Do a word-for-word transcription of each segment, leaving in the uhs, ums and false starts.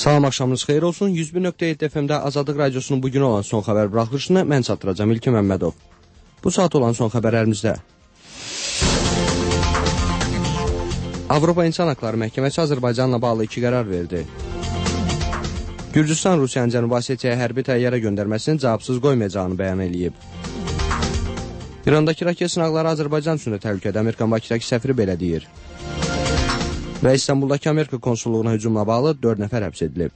Salam, axşamınız xeyir olsun. yüz bir nöqtə yeddi F M-də Azadlıq Radiosunun bugün olan son xəbər buraxılışını mən çatdıracağım, İlkin Məmmədov. Bu saat olan son xəbərlərimizdə Avropa İnsan Haqları Məhkəməsi Azərbaycanla bağlı iki qərar verdi. Gürcüstan Rusiyanın Cənubi Osetiyaya hərbi təyyarə göndərməsini cavabsız qoymayacağını bəyan edib. İrandakı raket sınaqları Azərbaycan üçün də təhlükədə, Amerikan Bakıdakı səfiri belə deyir. Və İstanbuldakı Amerika konsulluğuna hücumla bağlı dörd nəfər həbs edilib.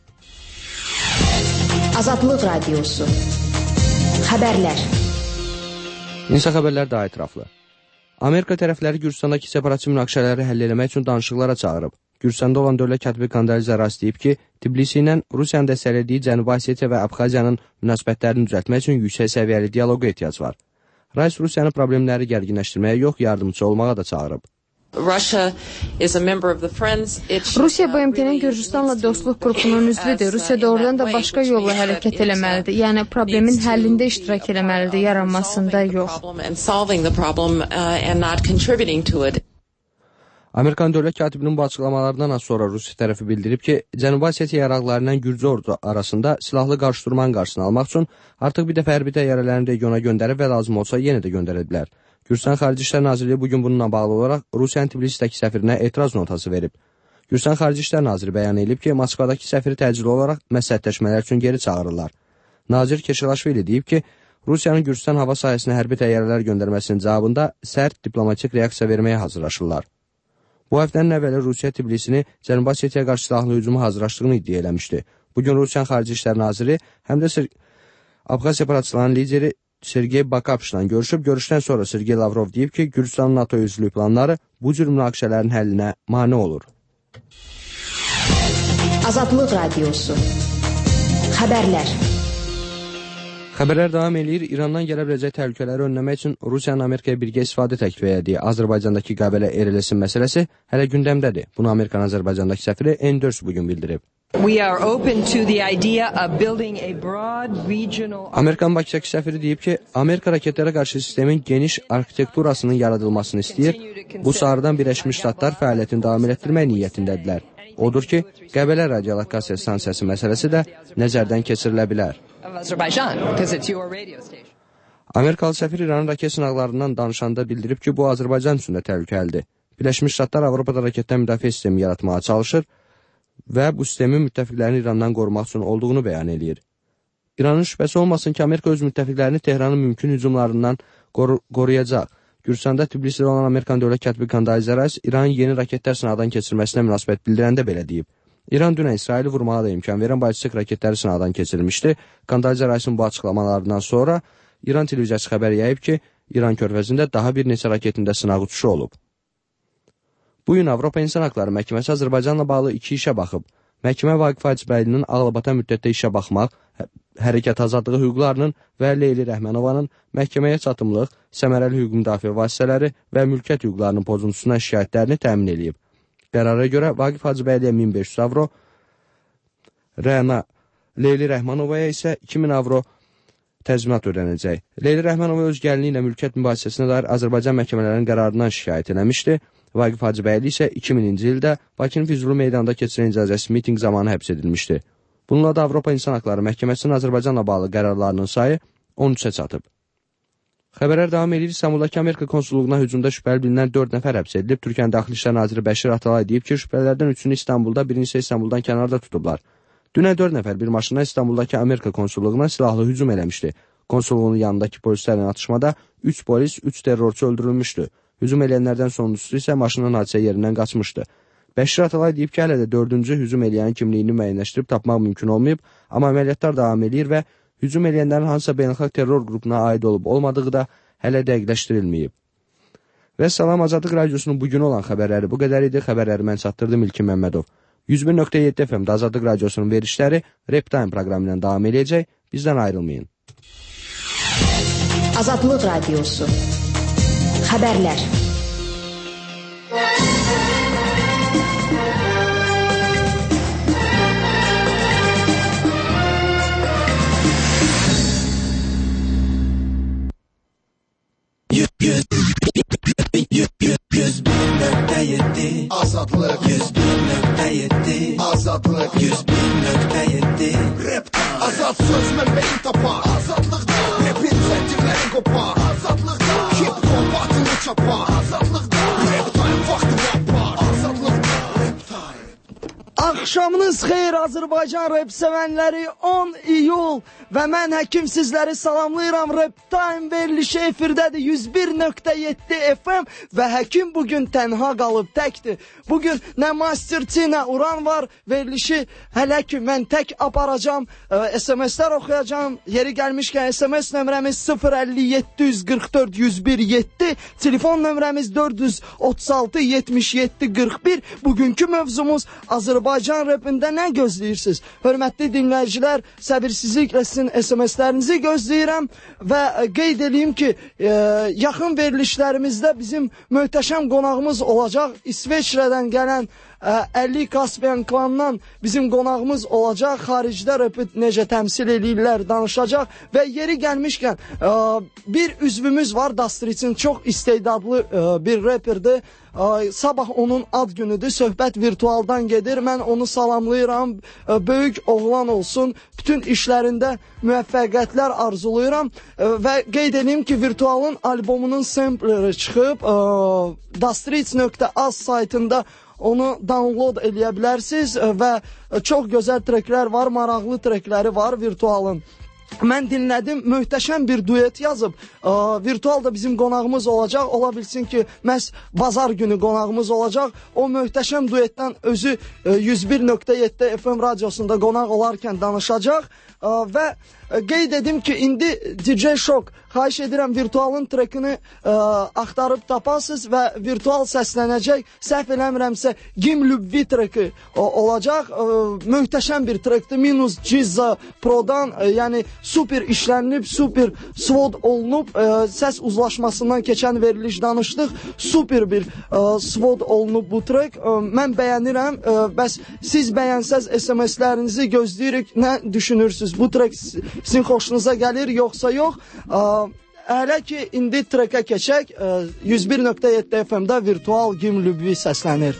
Azadlıq Radiosu Xəbərlər. İnsan xəbərlər daha ətraflı. Amerika tərəfləri Gürcüstandakı separatçı münaqişələri həll etmək üçün danışıqlara çağırıb. Gürcüstanda olan dövlət katibi Kandaliz Aras deyib ki, Tbilisi ilə Rusiyanın dəstəklədiyi Cənubi Osetiya və Abxaziyanın münasibətlərini düzəltmək üçün yüksək səviyyəli dialoqa ehtiyac var. Rais Rusiyanın problemləri gərginləşdirməyə yox, yardımcı olmağa da çağırıb. Rusiya B M T-nin Gürcüstanla dostluq qrupunun üzvüdür. Rusiya doğrudan da başqa yolla hərəkət eləməlidir. Yəni problemin həllində iştirak eləməlidir, yaranmasında yox. Amerikan dövlət katibinin bu açıqlamalarından az sonra Rusiya tərəfi bildirib ki, Cənubi Osetiya yaraqları ilə Gürcü ordu arasında silahlı qarşıdurmanın qarşısını almaq üçün artıq bir dəfə hərbi təyyarələrini regiona göndərib və lazım olsa yenə də göndərə bilər. Gürcüstan Xarici İşlər Nazirliyi bugün bununla bağlı olaraq Rusiyanın Tbilisidəki səfirinə etiraz notası verib. Gürcüstan Xarici İşlər Naziri bəyan edib ki, Moskvadakı səfiri təcili olaraq məsləhətləşmələr üçün geri çağırırlar. Nazir Keşilaşvili deyib ki, Rusiyanın Gürcüstan hava sahəsinə hərbi təyyarələr göndərməsinin cavabında sərt diplomatik reaksiya verməyə hazırlaşırlar. Bu həftənin əvvəli Rusiya Tbilisini Cənubi Osetiyaya qarşı silahlı hücuma hazırlaşdığını iddia eləmişdi. Bugün Rusiyanın Xarici İşlər Naziri həm də Abxaz separatçılarının lideri Sergey Bakapşla görüşüb, görüşdən sonra Sergey Lavrov deyib ki, Gürcüstanın NATO üzvlük planları bu cür münaqişələrin həllinə mane olur. Azadlıq Radiosu Xəbərlər. Xəbərlər davam edir. İrandan gələ biləcək təhlükələri önləmək üçün Rusiyanın Amerikaya birgə istifadə təklif etdiyi Azərbaycandakı Qəbələ Erelesin məsələsi hələ gündəmdədir. Bunu Amerikanın Azərbaycandakı səfiri Enders bugün bildirib. Amerikan Bakıdakı səfiri deyib ki, Amerika raketlərə qarşı sistemin geniş arxitekturasının yaradılmasını istəyir. Bu sahədən Birləşmiş Ştatlar fəaliyyətini davam etdirmək niyyətindədirlər. Odur ki, Qəbələ radiolokasiya stansiyası məsələsi də nəzərdən keçirilə bilər. Amerikalı səfir İranın raket sınaqlarından danışanda bildirib ki, bu Azərbaycan üçün də təhlükəlidir. Birləşmiş Ştatlar Avropada raketdən müdafiə sistemi yaratmağa çalışır və bu sistemin müttəfiqlərini İrandan qorumaq üçün olduğunu bəyan edir. İranın şübhəsi olmasın ki, Amerika öz müttəfiqlərini Tehranın mümkün hücumlarından qoru qoruyacaq. Gürcüstanda Tbilisidə olan Amerikan dövlət katibi Kandaliz Aras İranın yeni raketlər sınaqdan keçirməsinə münasibət bildirəndə belə deyib. İran dünən İsraili vurmağa da imkan verən ballistik raketləri sınaqdan keçirilmişdi. Kandaliz Arasın bu açıqlamalarından sonra İran televiziyası xəbər yayıb ki, İran körfəzində daha bir neçə raketində sınaq uçuşu olub. Bu gün Avropa İnsan Haqları Məhkəməsi Azərbaycanla bağlı iki işə baxıb. Məhkəmə Vaqif Hacıbəylinin ağlabatan müddətdə işə baxmaq, hərəkət azadlığı hüquqlarının və Leyli Rəhmanovanın məhkəməyə çatımlıq, səmərəli hüquq müdafiə vasitələri və mülkiyyət hüquqlarının pozuntusuna şikayətlərini təmin edib. Qərara görə Vaqif Hacıbəyliyə min beş yüz avro, Rəna Leyli Rəhmanovaya isə iki min avro təzminat ödənəcək. Leyli Rəhmanova öz gəlini ilə mülkiyyət mübahisəsinə dair Azərbaycan məhkəmələrinin qərarından şikayət eləmişdi. Vaqif Hacıbəyli isə iki mininci ildə Bakının Füzuli meydanında keçirilən icazəsiz mitinq zamanı həbs edilmişdi. Bununla da Avropa İnsan Haqları Məhkəməsinin Azərbaycanla bağlı qərarlarının sayı on üçə çatıb. Xəbərlər davam edir. İstanbuldakı Amerika konsulluğuna hücumda şübhəli bilinən dörd nəfər həbs edilib. Türkiyənin Daxili İşlər Naziri Bəşir Atalay deyib ki, şübhəlilərdən üçünü İstanbulda, birini isə İstanbuldan kənarda tutublar. Dünən dörd nəfər bir maşına İstanbuldakı Amerika konsulluğuna silahlı hücum eləmişdi. Konsulluğun yanındakı polislərlə atışmada üç polis, üç terrorçu öldürülmüşdü. Hücum eləyənlərdən sonuncusu isə maşının hadisə yerindən qaçmışdı. Bəşir Atalay deyib ki, hələ də dördüncü hücum eləyənin kimliyini müəyyənləşdirib tapmaq mümkün olmayıb, amma əməliyyatlar davam edir və hücum eləyənlərin hansısa beynəlxalq terror qrupuna aid olub olmadığı da hələ dəqiqləşdirilməyib. Və Salam Azadlıq Radiosunun bugün olan xəbərləri bu qədər idi. Xəbərləri mən çatdırdım, İlkin Məmmədov. yüz bir nöqtə yeddi F M-də Azadlıq Radiosunun verişləri Rap Time proqramı ilə davam edəcək. Bizdən ayrılmayın. Azadlıq Radiosu Xəbərlər. Azadlıq yüz bir nöqtə yeddi Azadlıq yüz bir kopar azadlıqda, kepton batını çapar azadlıqda, rap time vaxtı yapar azadlıqda, rap time. Axşamınız xeyir Azərbaycan rap sevənləri, on iyul və mən Həkim sizləri salamlayıram. Rap Time verilişi efirdədir yüz bir nöqtə yeddi F M və Həkim bugün tənha qalıb təkdir. Bugün nə Master T, nə Uran var. Verilişi hələ ki mən tək aparacam, S M S'lər oxuyacam. Yeri gəlmişkən S M S nömrəmiz sıfır əlli yeddi yüz qırx dörd yüz bir yeddi, telefon nömrəmiz dörd yüz otuz altı yetmiş yeddi qırx bir. Bugünkü mövzumuz Azərbaycan rapində nə gözləyirsiniz? Hörmətli dinləyicilər, səbirsizliklə sizin S M S'lərinizi gözləyirəm və qeyd edeyim ki, e, yaxın verilişlərimizdə bizim möhtəşəm qonağımız olacaq. İsveçrədən gələn Əli Kaspiyan klanından bizim qonağımız olacaq. Xaricdə rapi necə təmsil edirlər danışacaq və yeri gəlmişkən bir üzvümüz var, Dastriçin çox istedadlı bir rapperdir. Sabah onun ad günüdür, söhbət virtualdan gedir. Mən onu salamlayıram, böyük oğlan olsun, bütün işlərində müvəffəqiyyətlər arzulayıram və qeyd edeyim ki, virtualın albomunun sampleri çıxıb, dastriç nöqtə az saytında onu download eləyə bilərsiniz və çox gözəl treklər var, maraqlı trekləri var virtualın. Mən dinlədim, möhtəşəm bir duet yazıb. Virtual da bizim qonağımız olacaq. Ola bilsin ki, məhz bazar günü qonağımız olacaq. O möhtəşəm duetdən özü yüz bir nöqtə yeddi F M radiosunda qonaq olarkən danışacaq və qeyd edim ki, indi D J Shock, xahiş edirəm virtualın trekini ə, axtarıb tapasınız və virtual səslənəcək. Səhv eləmirəmsə Gim Lübvi treki o, olacaq. Ə, möhtəşəm bir trekdir. Minus Cizza Pro'dan, ə, yəni super işlənib, super svod olunub. Ə, səs uzlaşmasından keçən veriliş danışdıq. Super bir ə, svod olunub bu trek. Ə, mən bəyənirəm. Ə, bəs siz bəyənsəz S M S'lərinizi gözləyirik. Nə düşünürsünüz? Bu trek sizin xoşunuza gəlir, yoxsa yox? Hələ ki, indi trekə keçək. yüz bir nöqtə yeddi F M-də virtual Gim Lübvi səslənir.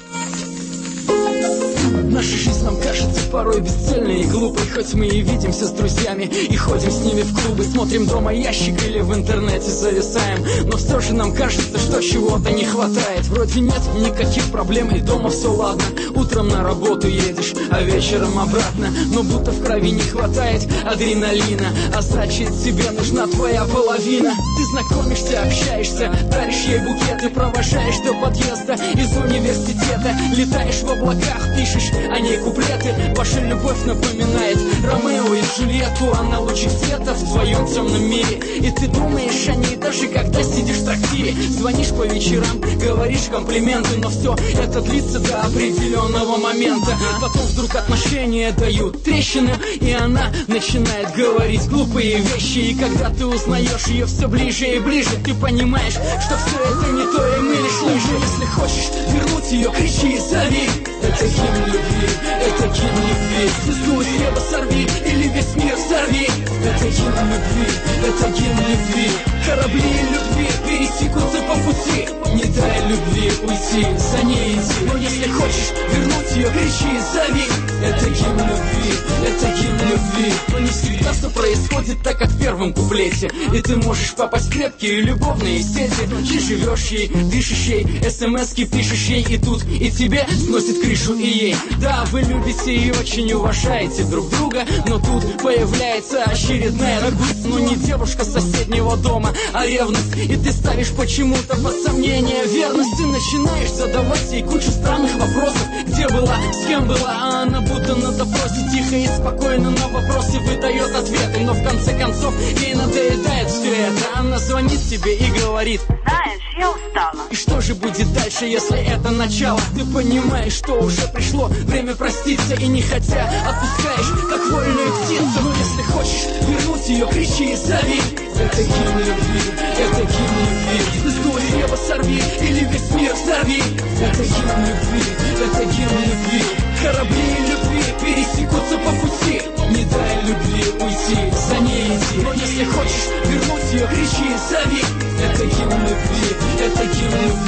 Наша жизнь нам кажется порой бесцельной и глупой, хоть мы и видимся с друзьями и ходим с ними в клубы, смотрим дома ящик или в интернете зависаем, но все же нам кажется, что чего-то не хватает. Вроде нет никаких проблем и дома все ладно, утром на работу едешь, а вечером обратно, но будто в крови не хватает адреналина, а значит тебе нужна твоя половина. Ты знакомишься, общаешься, даришь ей букеты, провожаешь до подъезда из университета, летаешь в облаках, пишешь о ней куплеты. Ваша любовь напоминает Ромео и Джульетту, она лучик света в твоем темном мире. И ты думаешь о ней даже когда сидишь в трактире, звонишь по вечерам, говоришь комплименты, но все это длится до определенного момента. Потом вдруг отношения дают трещины, и она начинает говорить глупые вещи. И когда ты узнаешь ее все ближе и ближе, ты понимаешь, что все это не то, и мы лишь лыжи. Если хочешь вернуть ее, кричи и зови. Это гимн любви, это гимн любви. Звезду с неба сорви или весь мир взорви. Это гимн любви, это гимн любви. Корабли любви пересекутся по пути. Не дай любви уйти, за ней иди. Но если хочешь вернуть ее, кричи и зови. Это гимн любви, это гимн любви. Но не всегда все происходит так, как в первом куплете. И ты можешь попасть в крепкие любовные сети. Ты живешь ей, дышишь ей, смс-ки пишешь ей, и тут и тебе сносит крышу, и ей. Да, вы любите и очень уважаете друг друга, но тут появляется очередная грусть. Но не девушка с соседнего дома, а ревность. И ты ставишь почему-то под сомнение верность. Ты начинаешь задавать ей кучу странных вопросов. Где была, с кем была, а она будто на допросе. Тихо и спокойно на вопросы выдает ответы. Но в конце концов ей надоедает все это. Она звонит тебе и говорит: знаешь, я устала. И что же будет дальше, если это начало? Ты понимаешь, что уже пришло время проститься, и не хотя отпускаешь, как вольную птицу. Но если хочешь вернуть ее, кричи и зови. Это гимн любви, это гимн любви. Звезду с неба сорви или весь мир взорви. Это гимн любви, это гимн любви. Корабли любви пересекутся по пути. Не дай любви уйти, за ней иди. Но если хочешь вернуть ее, кричи и зови. Это гимн любви, это гимн любви.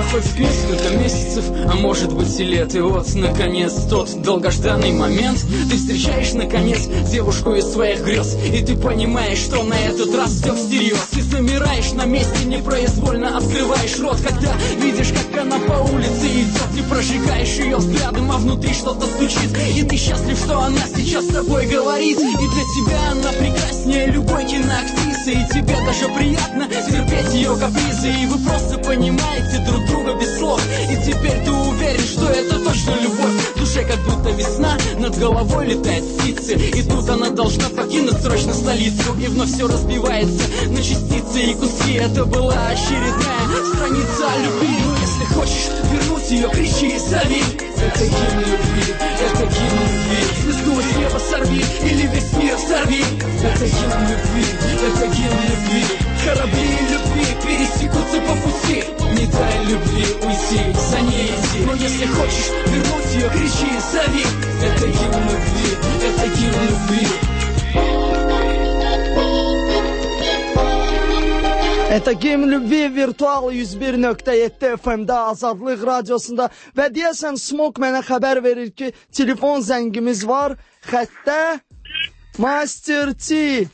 проходит несколько месяцев, а может быть и лет. И вот, наконец, тот долгожданный момент. Ты встречаешь, наконец, девушку из своих грез, и ты понимаешь, что на этот раз все всерьез. Ты замираешь на месте, непроизвольно открываешь рот, когда видишь, как она по улице идет. Ты прожигаешь ее взглядом, а внутри что-то стучит, и ты счастлив, что она сейчас с тобой говорит. И для тебя она прекраснее любой киноактрисы, и тебе даже приятно терпеть ее капризы. И вы просто понимаете друг друга без слов, и теперь ты уверен, что это точно любовь. В душе как будто весна, над головой летают птицы, и тут она должна покинуть срочно столицу. И вновь все разбивается на частицы и куски. Это была очередная страница о любви. Но если хочешь вернуть ее, кричи и зови. Это гимн любви, это гимн любви. Звезду с неба сорви или весь мир взорви. Это гимн любви, это гимн любви. Корабли любви пересекутся по пути. Не дай любви уйти, за ней иди. Но если хочешь вернуть ее, кричи и зови. Это гимн любви, это гимн любви. Это Gimn Любви virtual yüz bir nöqtə yeddi F M-də Azadlıq Radiosunda və deyəsən Smoke mənə xəbər verir ki, telefon zəngimiz var. Xəttə Master T.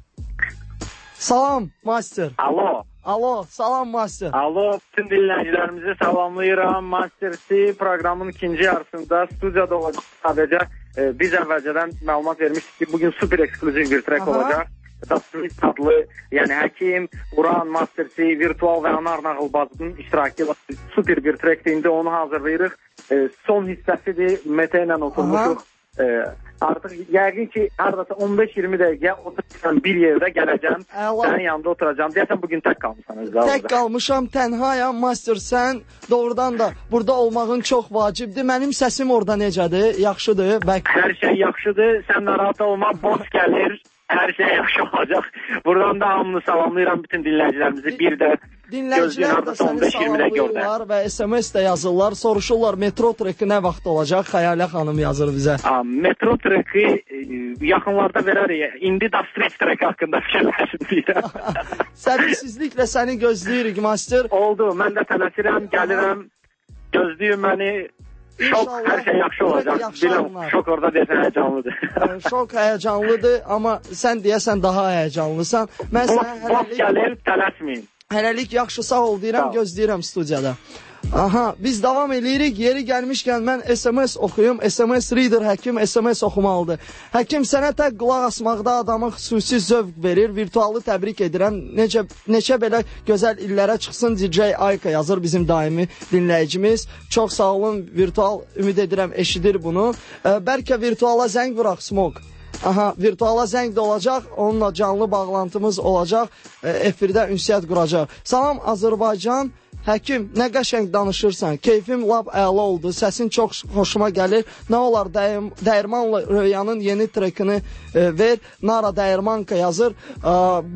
Salam Master. Alo. Alo, salam Master. Alo, bütün dinləyicilərimizi salamlayıram. Master T proqramın ikinci yarısında studiyada olacaq. Sadəcə e, biz əvvəlcədən məlumat vermişdik ki, bugün super ekskluziv bir trek Aha. olacaq. Dastlıq adlı, yəni Həkim, Uran, Master C, Virtual və Anar Nağılbazının iştirakı ilə super bir trekdir. İndi onu hazırlayırıq. E, son hissəsidir. Mete ilə oturmuşuq. E, artıq yəqin ki, haradasa on beş iyirmi dəqiqə oturacağım bir yerdə gələcəm. Sənin yanında oturacağım. Deyəsən, bugün tək qalmışsan. Tək qalmışam, tənhayam. Master, sən doğrudan da burada olmağın çox vacibdir. Mənim səsim orada necədir? Yaxşıdır? Bək... Hər şey yaxşıdır. Sən narahat olma, boş gəlir. Hər şey yaxşı olacaq. Buradan da hamını salamlayıram bütün dinləyicilərimizi. Bir də dinləyicilər də səni salamlayırlar və S M S də yazırlar. Soruşurlar metro treki nə vaxt olacaq? Xəyalə xanım yazır bizə. A, metro treki e, yaxınlarda verərik. İndi da street treki haqqında fikirləşin deyirəm. Səbirsizliklə səni gözləyirik, Master. Oldu. Mən də tələsirəm, gəlirəm. Gözləyim məni. Şok, hər şey yaxşı olacaq. Biləm, şok orada deyəsən həyəcanlıdır. Şok həyəcanlıdır, amma sən deyəsən daha həyəcanlısan. Mən sənə hələlik... gəlir, tələsməyin. Hələlik yaxşı sağ ol deyirəm, gözləyirəm studiyada. Aha, biz davam edirik. Yeri gəlmişkən mən S M S oxuyum. S M S reader Həkim S M S oxumalıdır. Həkim, sənə tək qulaq asmaqda adamı xüsusi zövq verir. Virtualı təbrik edirəm. Necə, neçə belə gözəl illərə çıxsın. D J Ayka yazır bizim daimi dinləyicimiz. Çox sağ olun. Virtual ümid edirəm eşidir bunu. Ə, bəlkə virtuala zəng vuraq Smoke. Aha, virtuala zəng də olacaq. Onunla canlı bağlantımız olacaq. Ə, efirdə ünsiyyət quracaq. Salam Azərbaycan. Həkim, nə qəşəng danışırsan. Keyfim lap əla oldu. Səsin çox xoşuma gəlir. Nə olar Dəyirmanlı Röyanın yeni trekini e, ver. Nara Dəyirmanka yazır. E,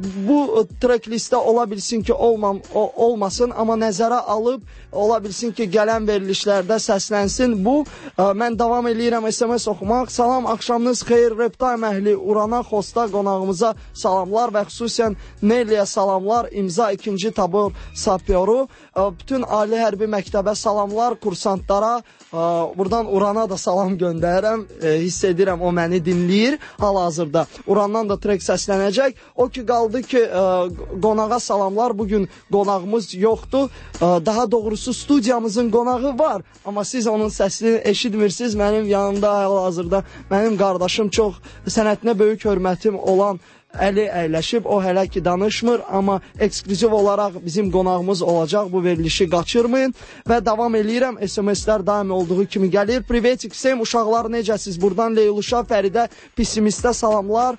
bu trek listə ola bilsin ki, olmam, o, olmasın. Amma nəzərə alıb, ola bilsin ki, gələn verilişlərdə səslənsin. Bu, e, mən davam edirəm S M S oxumaq. Salam, axşamınız xeyir. Reptime əhli Urana, Xosta qonağımıza salamlar və xüsusən Neliyə salamlar. İmza ikinci tabor sapyoru. Bütün Ali Hərbi Məktəbə salamlar, kursantlara, buradan Urana da salam göndərirəm, hiss edirəm o məni dinləyir hal-hazırda. Urandan da trek səslənəcək. O ki, qaldı ki, qonağa salamlar, bugün qonağımız yoxdur. Daha doğrusu studiyamızın qonağı var, amma siz onun səsini eşitmirsiniz. Mənim yanımda hal-hazırda mənim qardaşım çox sənətinə böyük hörmətim olan Əli əyləşib, o hələ ki danışmır, amma ekskluziv olaraq bizim qonağımız olacaq, bu verilişi qaçırmayın və davam eləyirəm, S M S-lər daim olduğu kimi gəlir. Privetik, Sem, uşaqlar necəsiz? Buradan Leyluşa, Fəridə, Pesimistə salamlar.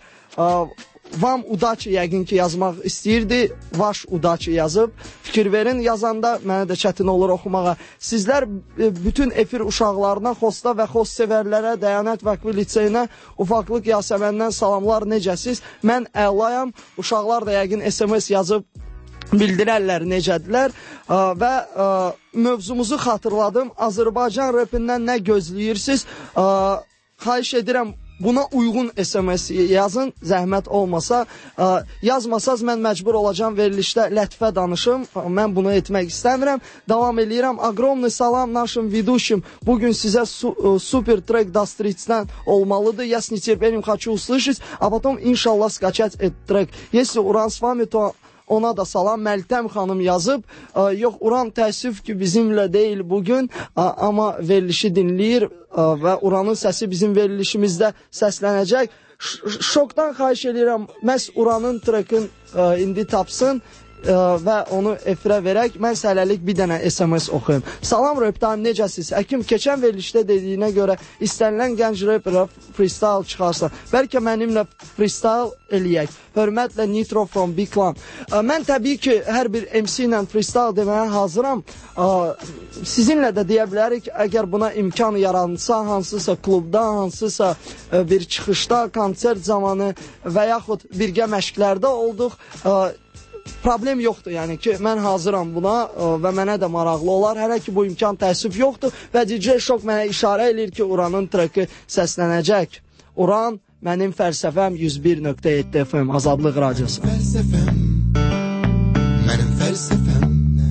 Vam Udaçı yəqin ki yazmaq istəyirdi, Vaş Udaçı yazıb. Fikir verin, yazanda mənə də çətin olur oxumağa. Sizlər bütün efir uşaqlarına, Xosta və Xost sevərlərə, Dəyanət Vəqvi Liseyinə, Ufaqlıq Yasəməndən salamlar, necəsiz? Mən əlayam, uşaqlar da yəqin S M S yazıb bildirərlər necədirlər və mövzumuzu xatırladım. Azərbaycan repindən nə gözləyirsiniz? Xahiş edirəm, buna uyğun S M S yazın, zəhmət olmasa. Yazmasaz mən məcbur olacağım verilişdə lətifə danışım. Mən bunu etmək istəmirəm. Davam edirəm. Ogromный salam нашим ведущим. Bugün sizə su, super трек Dasтриц'dən olmalıdır. Я с нетерпением хочу услышать, а потом иншалlah скачать этот трек. Если Uran с вами, то ona da salam. Məltəm xanım yazıb. Yox, Uran təəssüf ki bizimlə deyil bugün, amma verilişi dinləyir və Uranın səsi bizim verilişimizdə səslənəcək. Şokdan xahiş edirəm, məhz Uranın trekin indi tapsın və onu efirə verək. Mən sələlik bir dənə S M S oxuyum. Salam Reptime, necəsiz? Əkim, keçən verilişdə dediyinə görə istənilən gənc rapperə freestyle çıxarsa, bəlkə mənimlə freestyle eləyək. Hörmətlə Nitro from Big Clan. Mən təbii ki, hər bir M C ilə freestyle deməyə hazıram. Sizinlə də deyə bilərik, əgər buna imkan yaransa, hansısa klubda, hansısa bir çıxışda, konsert zamanı və yaxud birgə məşqlərdə olduq. Problem yoxdur, yəni ki, mən hazıram buna və mənə də maraqlı olar. Hələ ki, bu imkan təəssüf yoxdur və D J Şok mənə işarə edir ki, Uranın treki səslənəcək. Uran, mənim fəlsəfəm yüz bir nöqtə yeddi F M, Azadlıq Radiosu. Fəlsəfəm, mənim fəlsəfəm.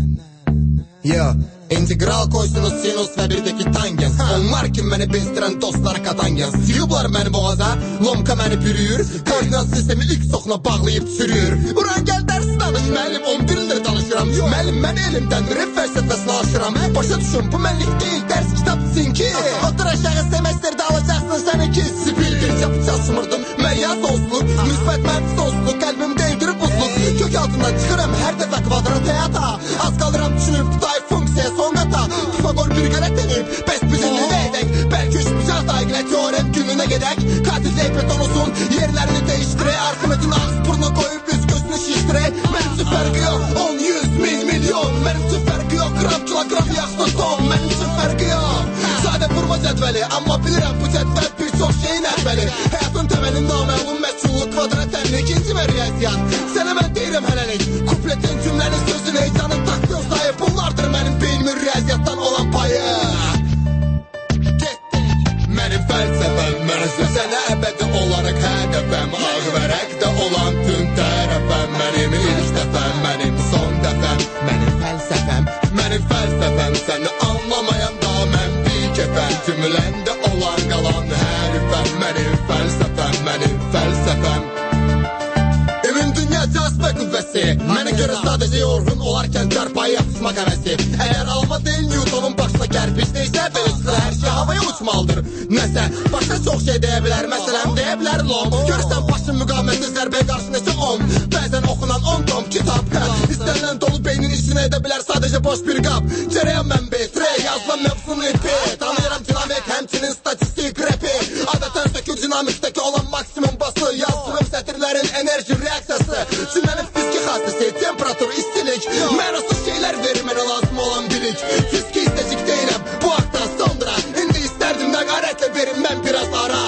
Ya, integral koysunuz sinus və birdəki tangens. Onlar ki, məni bezdirən dostlar katangens. Yublar məni boğaza, lomka məni pürüyür. Koordinat sistemi ilk soxuna bağlayıb sürüyür. Uran gəl dərs danış, məlim on bir ildir danışıram. Məlim mən elimdən ref fəlsəfəsini aşıram. Başa düşün, bu mənlik deyil, dərs kitabsın ki. Otur aşağı semesterdə alacaqsın sən iki. Spilgir yapacaq smırdım, məyyaz olsunluq. Müsbət mənfis olsunluq, qəlbim deydirib buzluq. Kök altından çıxıram hər dəfə kvadrat həyata. Az qalıram düşünüb tutay funksiya son qata. Pifagor bir qələt denib, bəs bizimlə nə edək? Bəlkə üç bucaq daqilə teorem gününə gedək. Katil beton olsun, yerlərini dəyişdirək. Arximedin ağız burnu qoyub üz gözünü şişdirək. Mənim üçün fərqi yox, on, yüz, min, milyon. Mənim üçün fərqi yox, qram, kilogram, yaxşı son. Mənim üçün fərqi yox, sadə vurma cədvəli. Amma bilirəm bu cədvəl bir çox şeyin əhvəli. Həyatın təməlin naməlum, məchulluq, kvadrat təmli, ikinci və riyaziyyat. Sənə mən deyirəm hələlik, kupletin cümlənin sözün heyecanın taktiyon sayı. Bunlardır mənim beynimin riyaziyyatdan olan payı. Mənim fəlsəfəm, mənəsə sənə əbədi olaraq hədəfəm. Ağ vərəqdə olan tüm tərəfəm. Mənim ilk dəfəm, mənim son dəfəm. Mənim fəlsəfəm, mənim fəlsəfəm. Səni anlamayan da mən bir kəfəm. Cümləndə olan qalan hərifəm. Mənim fəlsəfəm, mənim fəlsəfəm. Evin dünya cazbə qüvvəsi. Mənə görə sadəcə yorğun olarkən çarpayı yapışmaq həvəsi. Əgər alma deyil Newtonun başına kərpiç deysə, belirsiz hər şey havaya uçmalıdır. Nəsə, başqa çox şey deyə bilər, məsələm deyə bilər lom. Görürsən başın müqaməti zərbəyə qarşı neçə on. Bəzən oxunan on tom kitab. İstənilən dolu beynin işini edə bilər sadəcə boş bir qab. Cərəyan mənbəyi, tre, yazılan mövzunu ipi. Tanıyıram dinamik, həmçinin statistik rapi. Adətən sökül dinamikdəki olan maksimum bası. Yazdığım sətirlərin enerji reaksiyası. Cümlənin fiziki xassisi, temperatur, istilik. Mənasız şeylər verir mənə lazım olan bilik. Fiziki istəcik deyirəm, bu haqdan sonra. İndi istərdim nəqarətlə verim mən biraz ara.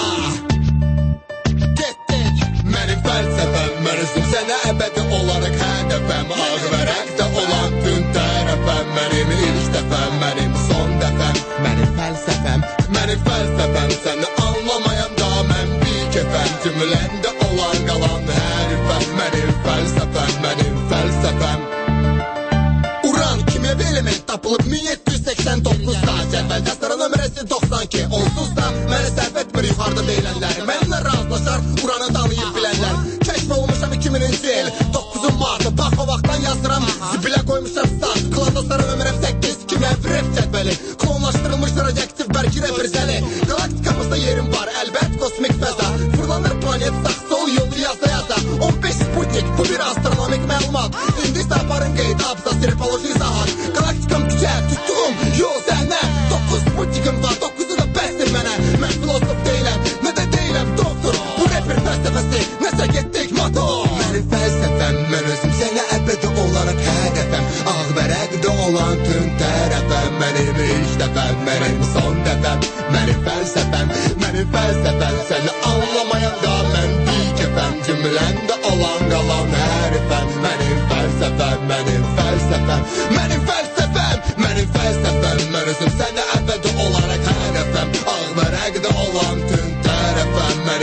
Getdik, mənim fəlsəfəm, mənəsim sənə əbədi olaraq hədəfəm. Ağ vərəqdə olan tüm tərəfəm. Mənim ilk dəfəm, mənim son dəfəm. Mənim fəlsəfəm, mənim fəlsəfəm. Səni anlamayan da mən bir kəfəm. Cümləndə olan qalan hərifəm. Mənim fəlsəfəm, mənim fəlsəfəm. Uran kimyəvi element tapılıb min yeddi yüz səksən doqquzda. Cədvəldə sıra nömrəsi doxsan iki. Onsuz da mənə sərf etmir yuxarıda deyilənlər. Mənimlə razılaşar Uranı tanıyıb bilənlər. Kəşf olmuşam iki minci il doqquz martı. Bax o vaxtdan yazdıram, zibilə qoymuşam stat. Klanda sıra nömrəm səkkiz, kimyəvi rep cədvəli. Klonlaşdırılmış radioaktiv bərki reprizəli. Galaktikamızda yerim var, əlbət kosmik fəza. Fırlanır planet sağ sol yolu yaza yaza. on beş sputnik, bu bir astronomik məlumat. İndi isə aparın qeyd, abza, sirpoloji izahat. Galaktikam küçə, tutduğum yol sənə. Dokuz sputnikim var, dokuzu da bəsdir mənə. Mən filosof deyiləm, nə də deyiləm doktor. Bu rapper fəlsəfəsi, nəsə getdik motor. Mənim fəlsəfəm, mən özüm sənə əbədi olaraq hədəfəm. Ağ vərəqdə olan tüm tərəfəm. Mənim ilk dəfəm, mənim son dəfəm. Mənim fəlsəfəm, mənim fəlsəfəm. Səni anlamayan da mən bir kəfəm. Cümləndə olan qalan hərifəm. Mənim fəlsəfəm, mənim fəlsəfəm. Mənim fəlsəfəm, mənim fəlsəfəm. Mən özüm sənə əbədi olaraq hədəfəm. Ağ vərəqdə olan tüm tərəfəm.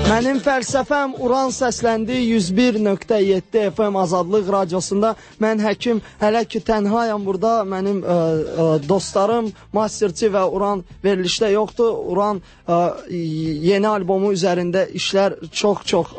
Mənim fəlsəfəm Uran səsləndi yüz bir nöqtə yeddi F M Azadlıq Radiosunda. Mən Həkim, hələ ki tənhayam burada. Mənim ə, ə, dostlarım Masterçi və Uran verilişdə yoxdur. Uran ə, yeni albomu üzərində işlər çox-çox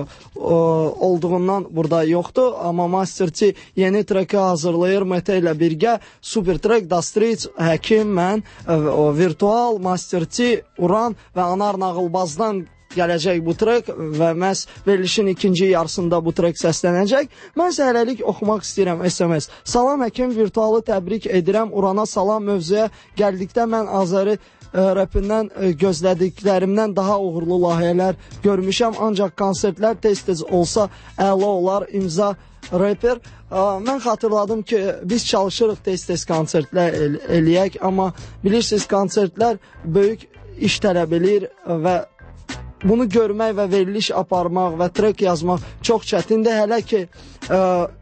olduğundan burada yoxdur. Amma Masterçi yeni treki hazırlayır Mete ilə birgə. Super trek, Dastriç, Həkim, mən, ə, o, Virtual, Masterçi, Uran və Anar Nağılbazdan gələcək bu trek və məhz verilişin ikinci yarısında bu trek səslənəcək. Mən isə hələlik oxumaq istəyirəm S M S. Salam Həkim, Virtualı təbrik edirəm. Urana salam mövzuya gəldikdə mən Azəri ə, rapindən ə, gözlədiklərimdən daha uğurlu layihələr görmüşəm. Ancaq konsertlər tez-tez olsa əla olar. İmza rapper. Ə, mən xatırladım ki, biz çalışırıq tez-tez konsertlər el eləyək, amma bilirsiniz konsertlər böyük iş tələb edir və bunu görmək və veriliş aparmaq və trek yazmaq çox çətindir. Hələ ki ə,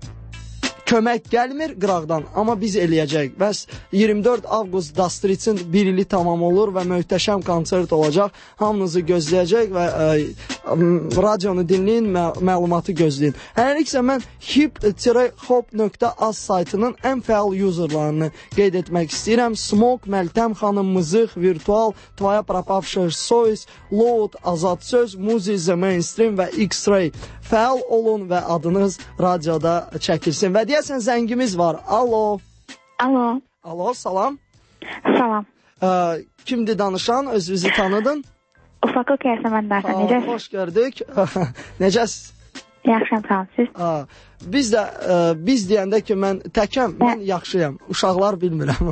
kömək gəlmir qıraqdan, amma biz eləyəcək. Bəs iyirmi dörd avqust Dastriçin bir ili tamam olur və möhtəşəm konsert olacaq. Hamınızı gözləyəcək və ə, radionu dinləyin, mə məlumatı gözləyin. Hələliksə mən hip hop nöqtə az saytının ən fəal userlarını qeyd etmək istəyirəm. Smoke, Meltem xanım, Mızıq, Virtual, Tvaya Propavşır, Sois, Load, Azad Söz, Muzi, The Mainstream və X-Ray. Fəal olun və adınız radioda çəkilsin. Və deyəsən zəngimiz var. Alo. Alo. Alo, salam. Salam. Ə, kimdir danışan? Özünüzü tanıdın? Ufaqlıq Yasəmən Darxan. Necəsiz? Xoş gördük. Necəsiz? Yaxşıyam, sağ olun. Siz? Aa, biz də ə, biz deyəndə ki, mən təkəm, mən yaxşıyam. Uşaqlar bilmirəm.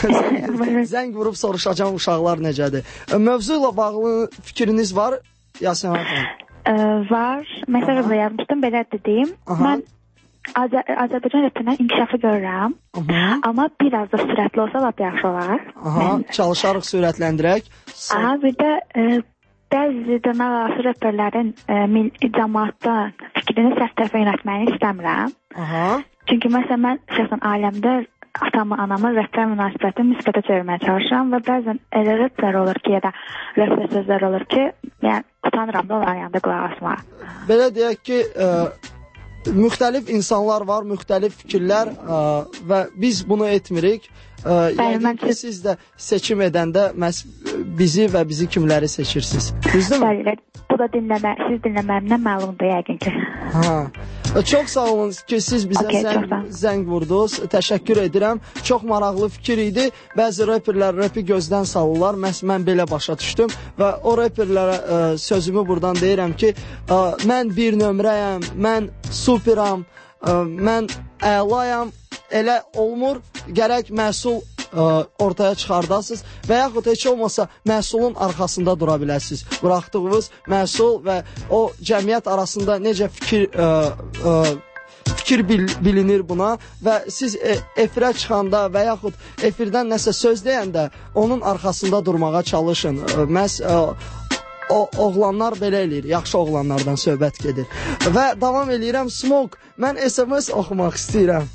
Zəng vurub soruşacağam uşaqlar necədir. Mövzu ilə bağlı fikriniz var Yasəmən xanım? Ə, var. Mesaj da yazmışdım, belə dediyim. Mən Azər Azərbaycan rapindən inkişafı görürəm. Aha. Amma biraz da sürətli olsa lap yaxşı olar. Aha, mən... çalışarıq sürətləndirək. Son... Aha, bir də ə, bəzi dırnaqarası raperlərin ə, cəmaatda fikrini səhv tərəfə yönətməyini istəmirəm. Aha. Çünki məsələn mən şəxsən ailəmdə atamı, anamı rəftar münasibətini müsbətə çevirməyə çalışıram və bəzən elə rəftar olur ki, ya da rəftar sözlər olur ki, yəni utanıram da onların yanında qulaq asmağa. Belə deyək ki, ə, müxtəlif insanlar var, müxtəlif fikirlər ə, və biz bunu etmirik. Ə, yəqin ki, siz də seçim edəndə məhz bizi və bizi kimləri seçirsiniz. Düzdürmü? Bəli, bu da dinləmə, siz dinləməyimdən məlumdur yəqin ki. Ha. Çox sağ olun ki, siz bizə okay, zəng, zəng vurdunuz. Təşəkkür edirəm. Çox maraqlı fikir idi. Bəzi reperlər repi gözdən salırlar. Məhz mən belə başa düşdüm və o reperlərə ə, sözümü buradan deyirəm ki, ə, mən bir nömrəyəm, mən superam, ə, mən əlayam. Elə olmur, gərək məhsul ə, ortaya çıxardasınız və yaxud heç olmasa məhsulun arxasında dura biləsiniz. Buraxdığınız məhsul və o cəmiyyət arasında necə fikir ə, ə, fikir bil, bilinir buna və siz e, efirə çıxanda və yaxud efirdən nəsə söz deyəndə onun arxasında durmağa çalışın. Ə, məhz ə, o oğlanlar belə eləyir, yaxşı oğlanlardan söhbət gedir. Və davam eləyirəm. Smoke, mən S M S oxumaq istəyirəm.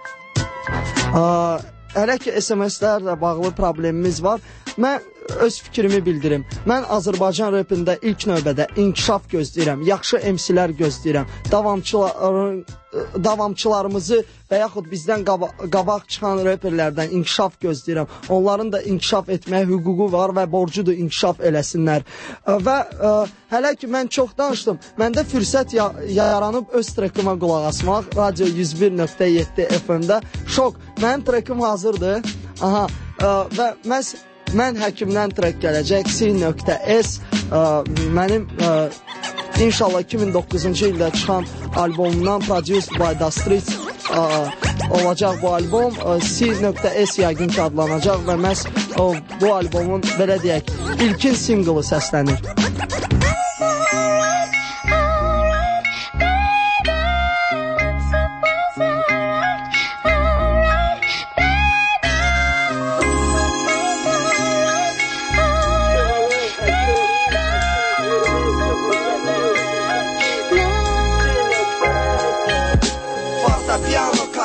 Aa, hələ ki S M S-lərlə bağlı problemimiz var. Mən öz fikrimi bildirim. Mən Azərbaycan rapində ilk növbədə inkişaf gözləyirəm. Yaxşı M C-lər gözləyirəm. Davamçılar, davamçılarımızı və yaxud bizdən qaba qabaq çıxan reperlərdən inkişaf gözləyirəm. Onların da inkişaf etməyə hüququ var və borcudur inkişaf eləsinlər. Və ə, hələ ki mən çox danışdım. Məndə fürsət ya yaranıb öz trekimə qulaq asmaq. Radio yüz bir nöqtə yeddi F M-də şok. Mənim trekim hazırdır. Aha, ə, və məhz mən Həkimdən trek gələcək. C.S ə, mənim ə, inşallah iki min doqquzuncu ildə çıxan albomumdan Produced by Dastriç ə, olacaq bu albom. C.S yəqin ki adlanacaq və məhz o, bu albomun belə deyək ilkin singlı səslənir.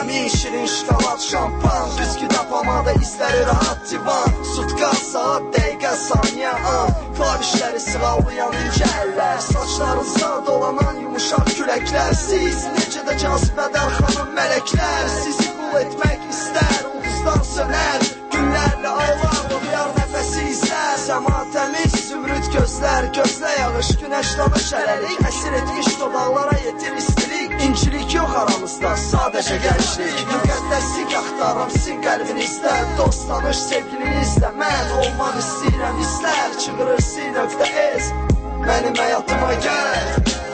vitamin, şirin şokolad, şampan, bisküt, pomada, izləri rahat divan, sutka, saat, dəqiqə, saniyə, an, klavişləri sığallayan incə əllər, saçlarınızda dolanan yumuşaq küləklər, siz necə də cazibədar xanım mələklər, sizi qul etmək istər, ulduzdan sönər, günlərlə aylarla uyar nəfəsi izlər, səma təmiz, zümrüd gözlər, gözlə yağış, günəş danış ələlik, əsir etmiş dodaqlara yetir istilik, incilik yox aramızda, sadəcə gənclik, müqəddəslik axtarım sizin qəlbinizdə, dost tanış sevgilinizlə, mən olmaq istəyirəm izlər, çığırır C.S, mənim həyatıma gəl.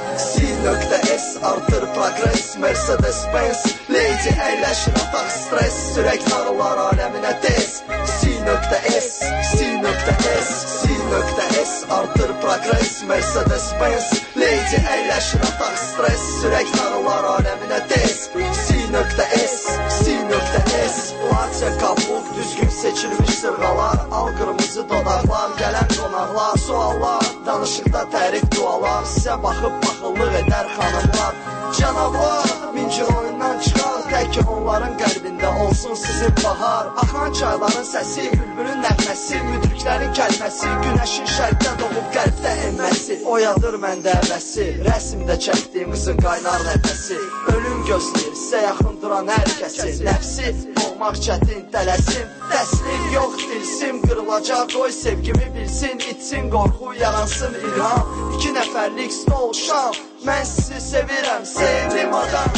C.S artır progress, Mercedes-Benz, Lady əyləşir ataq stres, sürək nağıllar aləminə tez. C.S, C.S, C.S artır progress, Mercedes-Benz, Lady əyləşir ataq stres, sürək nağıllar aləminə tez. C.S, C.S Latya kabuk, düzgün seçilmiş sırğalar, al qırmızı dodaqlar, gələn qonaqlar, suallar, danışıqda tərif dualar, sizə baxıb baxıllıq edər xanımlar, cənablar, mincir oyundan çıxar, tək onların qəlbində olsun sizin bahar, axan çayların səsi, bülbülün nəğməsi, müdriklərin kəlməsi, günəşin şərqdə doğub qəlbdə enməsi, oyadır məndə əvəsi, rəsmdə çəkdiyim qızın qaynar nəfəsi, ölüm gözləyir, sizə yaxın duran hər kəsi, nəfsi, olmaq çətin, tələsim, təslim yox dilsim, qırılacaq, qoy sevgimi bilsin, itsin, qorxu yaransın ilham, iki nəfərlik stol şam, mən sizi sevirəm, sevdim adam.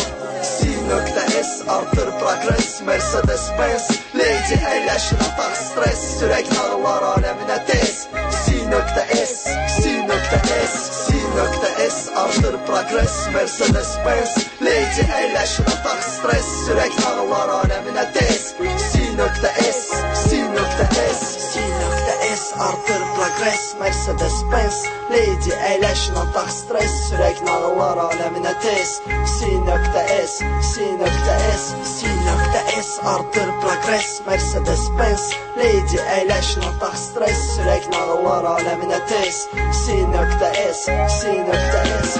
C.S artır progress, Mercedes-Benz, Lady əyləşir ataq stres, sürək nağıllar aləminə tez. C.S, C.S, C.S artır progress, Mercedes-Benz, Lady əyləşir ataq stres, sürək nağıllar aləminə tez. C.S, C.S, C.S artır progress, Mercedes-Benz, Lady əyləşir ataq stres, sürək nağıllar aləminə tez. C.S, C.S, C.S artır progress, Mercedes-Benz, Lady əyləşir ataq stres, sürək nağıllar aləminə tez. C.S, C.S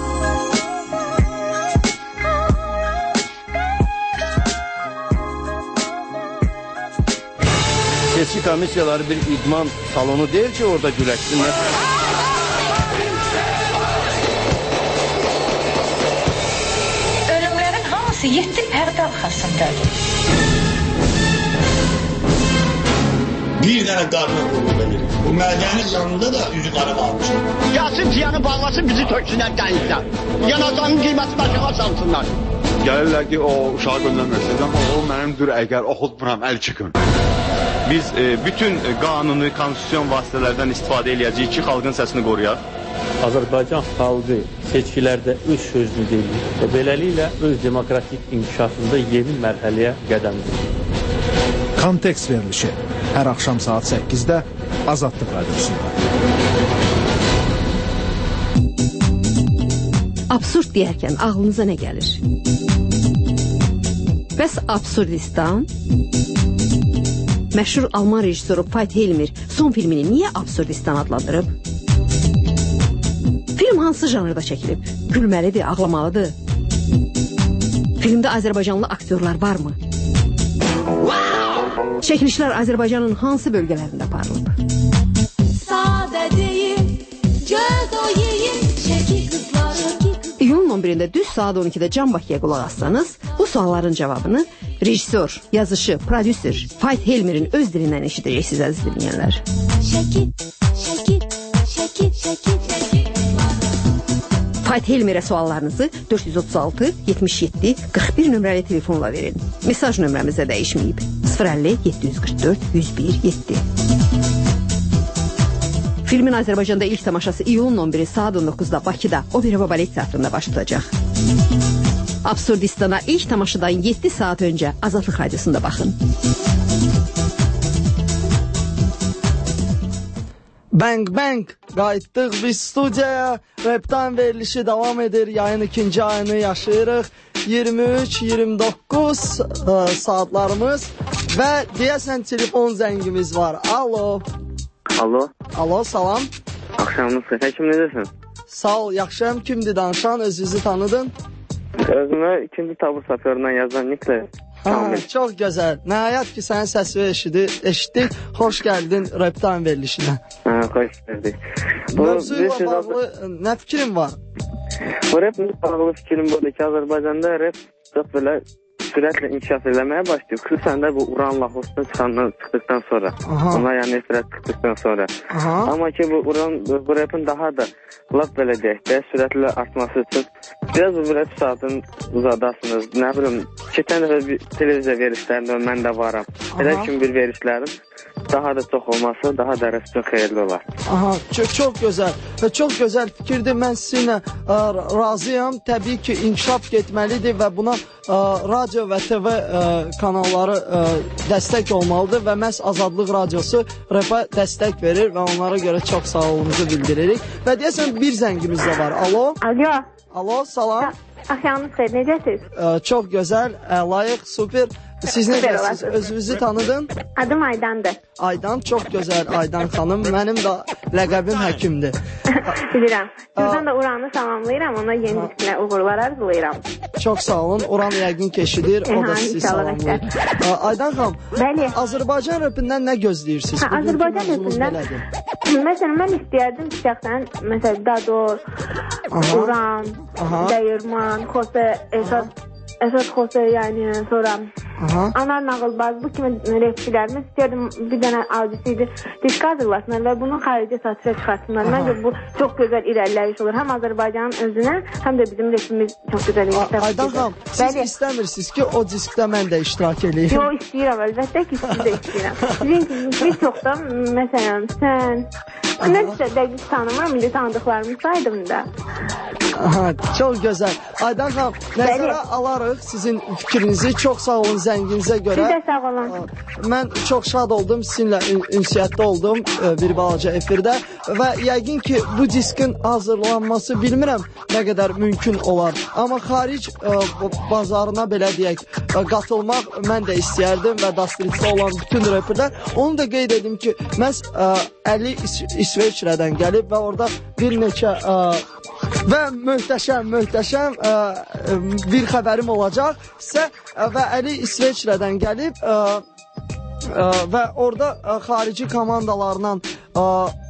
Seçki komissiyaları bir idman salonu deyil ki, orada güləşsinlər. Ölümlərin hamısı yeddi pərdə arxasındadır. Bir dənə qarına qulluq edir. Bu mədənin yanında da üzü qara qalmışdır. Gəlsin piyanı bağlasın, bizi töksünlər dənizdən. Yanacağının qiyməti başına salsınlar. Gəlirlər ki, o uşağı göndərməksiniz, amma o mənimdir, əgər oxutmuram, əl çıxın. Biz e, bütün qanuni, konstitusyon vasitələrdən istifadə edəcəyik ki, xalqın səsini qoruyaq. Azərbaycan xalqı seçkilərdə öz sözünü deyir və beləliklə öz demokratik inkişafında yeni mərhələyə qədəm qoyur. Kontekst verilişi hər axşam saat səkkizdə Azadlıq Radiosunda. Absurd deyərkən ağlınıza nə gəlir? Bəs Absurdistan? Məşhur Alman rejissoru Veit Helmer son filmini niyə Absurdistan adlandırıb? Film hansı janrda çəkilib? Gülməlidir, ağlamalıdır. Filmdə Azərbaycanlı aktyorlar varmı? Çəkilişlər Azərbaycanın hansı bölgələrində aparılıb? Sadədeyim, göz oyayım, çəki qızları. İyunun on birində düz saat on ikidə Can Bakıya qulaq assanız, bu sualların cavabını rejissor, yazışı, prodüser Veit Helmer'in öz dilindən eşidəcəksiniz, əziz dinləyənlər. Şəkil, şəkil, şəkil, şəkil, şəkil. Veit Helmer'ə suallarınızı dörd yüz otuz altı yetmiş yeddi qırx bir nömrəli telefonla verin. Mesaj nömrəmiz də dəyişməyib. sıfır əlli yeddi yüz qırx dörd yüz bir yeddi. Filmin Azərbaycanda ilk tamaşası iyulun on biri saat on doqquzda Bakıda Opera və Balet Teatrında baş tutacaq. Absurdistana ilk tamaşadan yeddi saat öncə Azadlıq Radiosunda baxın. Bang bang, qayıtdıq biz studiyaya. Reptan verilişi davam edir. Yayın ikinci ayını yaşayırıq. iyirmi üç iyirmi doqquz ə, saatlarımız və deyəsən telefon zəngimiz var. Alo. Alo. Alo, salam. Axşamınız xeyir. Kim necəsən? Sağ ol, yaxşıyam. Kimdir danışan? Özünüzü tanıdın? Özümə ikinci tabur şoferundan yazan Nikle. Ha, çox gözəl. Nəhayət ki, sənin səsini eşitdik. Eşitdik. Xoş gəldin Rap Time verilişinə. Ha, xoş gəldik. Mövzuyla bağlı nə fikrin var? Bu rap bağlı fikrim budur ki, Azərbaycanda rap çox belə sürətlə inkişaf eləməyə başlayıb. Xüsusən də bu Uran Lahosdan çıxandan çıxdıqdan sonra. Aha. Ona yəni nefrət çıxdıqdan sonra. Aha. Amma ki bu Uran bu rapın daha da laf belə deyək də sürətlə artması üçün biraz bu rap saatını uzadasınız. Nə bilim, keçən dəfə bir televiziya verişlərində mən də varam. Elə kimi bir verişlərim daha da çox olması daha da rap üçün xeyirli olar. Aha, çox, çox gözəl. Və çox gözəl fikirdir. Mən sizinlə ə, razıyam. Təbii ki, inkişaf getməlidir və buna ə, radio və T V ə, kanalları ə, dəstək olmalıdır və məhz Azadlıq Radiosu rapa dəstək verir və onlara görə çox sağ olumuzu bildiririk. Və deyəsən bir zəngimiz də var. Alo? Alo. Alo, salam. Axşamınız xeyir, necəsiz? Ə, çox gözəl, layıq, super. Siz necəsiz? Özünüzü tanıdın? Adım Aydandır. Aydan, çox gözəl Aydan xanım. Mənim də ləqəbim Həkimdir. Bilirəm. Sizdən də Uranı salamlayıram, ona yeni diskinə uğurlar arzulayıram. Çox sağ olun. Uran yəqin ki eşidir, o da sizi salamlayır. Aydan xanım, bəli. Azərbaycan rapindən nə gözləyirsiniz? Ha, Azərbaycan rapindən, məsələn, mən istəyərdim ki, şəxsən, məsələn, Dador, Uran, Dəyirman, Xose, Esad, Esad Xose, yəni, sonra Anar Nağılbaz, bu kimi rapçilərimiz istəyərdim bir dənə audisiydi disk hazırlasınlar və bunu xarici satışa çıxartsınlar. Məncə bu çox gözəl irəliləyiş olur. Həm Azərbaycanın özünə, həm də bizim rapimiz çox gözəl inkişaf. Aydan xanım, siz istəmirsiniz ki, o diskdə mən də iştirak edeyim? Yox, istəyirəm, əlbəttə ki, siz də istəyirəm. Sizin bir çox da, məsələn, sən, mən sizə dəqiq tanımıram, indi tanıdıqlarımı saydım da. Aha, çox gözəl. Aydan xanım, nəzərə alarıq sizin fikrinizi. Çox sağ olun zənginizə görə. Siz də sağ olun. Mən çox şad oldum, sizinlə ünsiyyətdə oldum bir balaca efirdə və yəqin ki, bu diskin hazırlanması bilmirəm nə qədər mümkün olar. Amma xaric bazarına belə deyək, qatılmaq mən də istəyərdim və Dastrixdə olan bütün rapperlər. Onu da qeyd edim ki, məhz Əli İsveçrədən gəlib və orada bir neçə və möhtəşəm, möhtəşəm ə, bir xəbərim olacaq sizə və Əli İsveçrədən gəlib ə, ə, və orada ə, xarici komandalarla ə,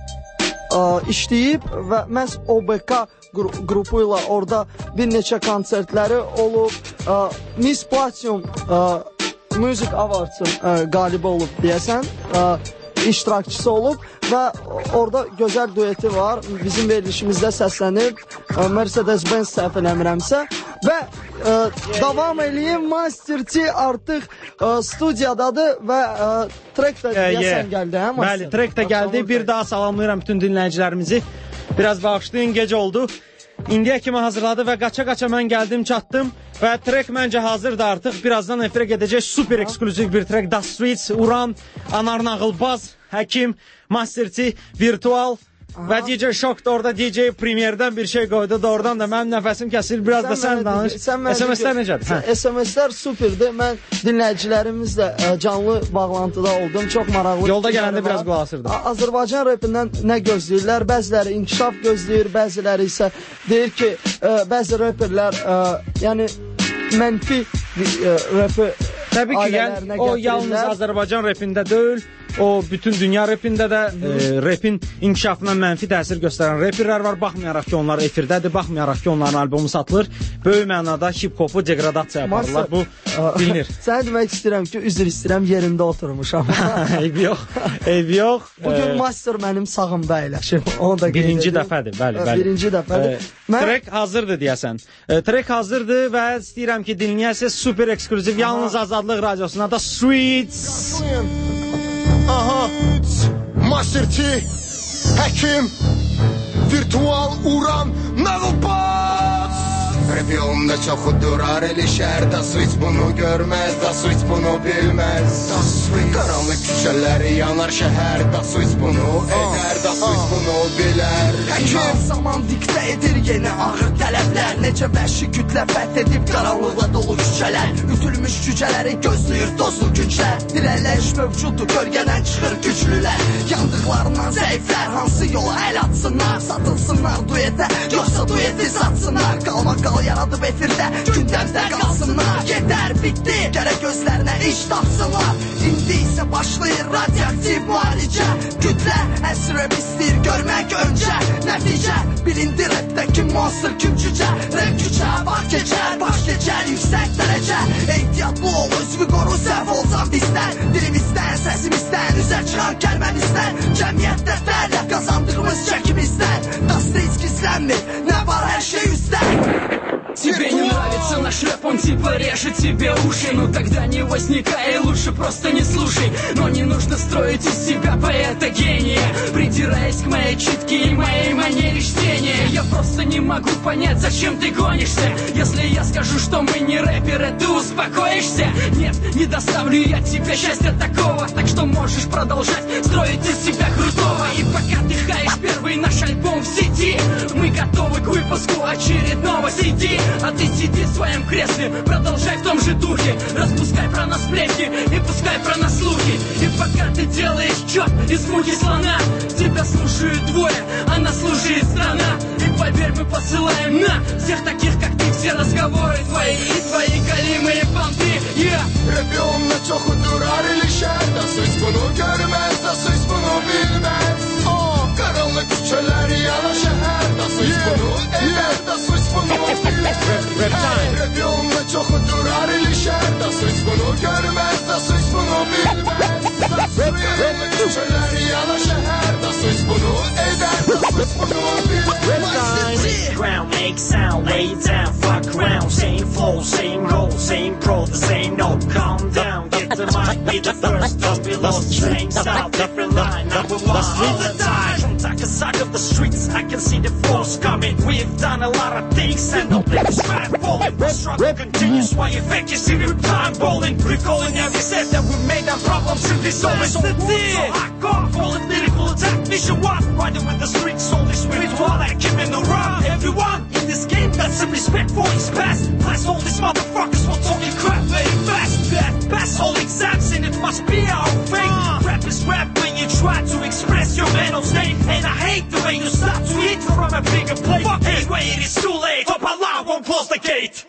ə, işləyib və məhz O B K qrupu ilə orada bir neçə konsertləri olub. Ə, Miss Platinum ə, Music Awards-ın ə, qalibi olub deyəsən. Ə, iştirakçısı olub və orada gözəl dueti var. Bizim verilişimizdə səslənib Mercedes-Benz səhv eləmirəmsə və ə, davam eləyim. Master T artıq ə, studiyadadır və ə, trek də deyəsən gəldi, hə? Bəli, trek də gəldi. Bir daha salamlayıram bütün dinləyicilərimizi. Biraz bağışlayın, gecə oldu. İndiyə kimi hazırladı və qaça-qaça mən gəldim, çatdım və trek məncə hazırdır artıq. Birazdan efirə gedəcək super ekskluziv bir trek. Das Streets, Uran, Anar Nağılbaz, Həkim, Master T, Virtual və D J Shock da orada D J Premierdən bir şey qoydu. Doğrudan da mənim nəfəsim kəsilir. Biraz da sən danış. S M S-lər necədir? S M S-lər superdir. Mən dinləyicilərimizlə canlı bağlantıda oldum. Çox maraqlı. Yolda gələndə biraz qulaq asırdım. Azərbaycan rapindən nə gözləyirlər? Bəziləri inkişaf gözləyir, bəziləri isə deyir ki, bəzi rapperlər yəni mənfi rapi təbii ki, yəni, o yalnız Azərbaycan rapində deyil, o bütün dünya rapində də e, rapin inkişafına mənfi təsir göstərən rapperlər var. Baxmayaraq ki, onlar efirdədir, baxmayaraq ki, onların albomu satılır. Böyük mənada hip-hopu degradasiya yaparlar. Bu bilinir. Sənə demək istəyirəm ki, üzr istəyirəm, yerimdə oturmuşam. Eybi yox, eybi yox. Bugün Master mənim sağımda əyləşib. Onu da birinci dəfədir, bəli, bəli. Birinci dəfədir. E, Mən... Trek hazırdır deyəsən. E, trek hazırdır və istəyirəm ki, dinləyəsiniz super ekskluziv, yalnız Azadlıq Radiosuna da Sweets. Aha, Master T, Həkim, Virtual, Uran, Nağılbaz. Rap yolunda çoxu durar eli şəhər. Da Switch bunu görməz, Da Switch bunu bilməz. Qaranlıq küçələri yanar şəhər. Da Switch bunu edər, Da Switch bunu bilər. Həkim zaman diktə edir yeni ağır tələblər. Necə vəhşi kütlə fəth edib qaranlıqla dolu küçələr. Ütülmüş cücələri gözləyir dozlu güclər. Dirələyiş mövcuddur, bölgədən çıxır güclülər. Yandıqlarından zəiflər hansı yola əl atsınlar. Satılsınlar duetə, yoxsa dueti satsınlar. Qalma qal yaradıb efirdə gündəmdə qalsınlar. Gedər, bitdi, gərək gözlərinə iş tapsınlar. İndi isə başlayır radioaktiv müalicə. Kütlə əsr rap istəyir görmək öncə. Nəticə bilindi rapdə kim monster, kim cücə. Rap küçə, vaxt keçər, baş keçər yüksək dərəcə. Ehtiyatlı ol, özünü qoru, səhv olsan bizdən. Dilimizdən, səsimizdən, üzər çıxan kəlməmizdən. Cəmiyyətdə fəaliyyət qazandığımız çəkimizdən. Dasтрից gizlənmir, nə var hər şey üstdən. Тебе не нравится наш рэп, он типа режет тебе уши. Ну тогда не возникай, лучше просто не слушай. Но не нужно строить из себя поэта гения, придираясь к моей читке и моей манере чтения. Я просто не могу понять, зачем ты гонишься. Если я скажу, что мы не рэперы, ты успокоишься? Нет, не доставлю я тебе счастья такого. Так что можешь продолжать строить из себя крутого. И пока ты хаешь первый наш альбом в сети, мы готовы к выпуску очередного си ди. А ты сиди в своем кресле, продолжай в том же духе. Распускай про нас сплетни и пускай про нас слухи. И пока ты делаешь чёрт из муки слона, тебя слушают двое, а нас слушает страна. И поверь, мы посылаем на всех таких, как ты, все разговоры твои и твои галимые понты. Yeah. Rap'im ne çok durar ilişerde. Siz bunu görmez de siz bunu bilmez. Oh, karanlık küçeler yana şehirde. Siz bunu eder de siz bunu bilmez. Rap'im ne çok durar ilişerde. Siz bunu görmez de siz bunu bilmez. Karanlık küçeler yana şehirde. Siz bunu eder de siz bunu bilmez. Ground, make sound, lay down, fuck around. Same flow, same goal, same pro, the same note. Calm down, get the mic, be the first, don't be lost. Same style, different line, number one all the time. From darker side of the streets, I can see the force coming. We've done a lot of things and no place rap falling. The struggle continues while you fake, you see the time rolling. Recalling every step that we made, our problems simply solving. So hot off, all the lyrical attack, mission one. Riding with the streets, only spiritual, like him in the run. Everyone in this game got some respect for his past. Bless all these motherfuckers for talking crap very fast. That pass all exams and it must be our fate. Uh. Rap is rap when you try to express your mental state. And I hate the way you start to eat from a bigger plate. Fuck anyway, it is too late. Hope Allah won't close the gate.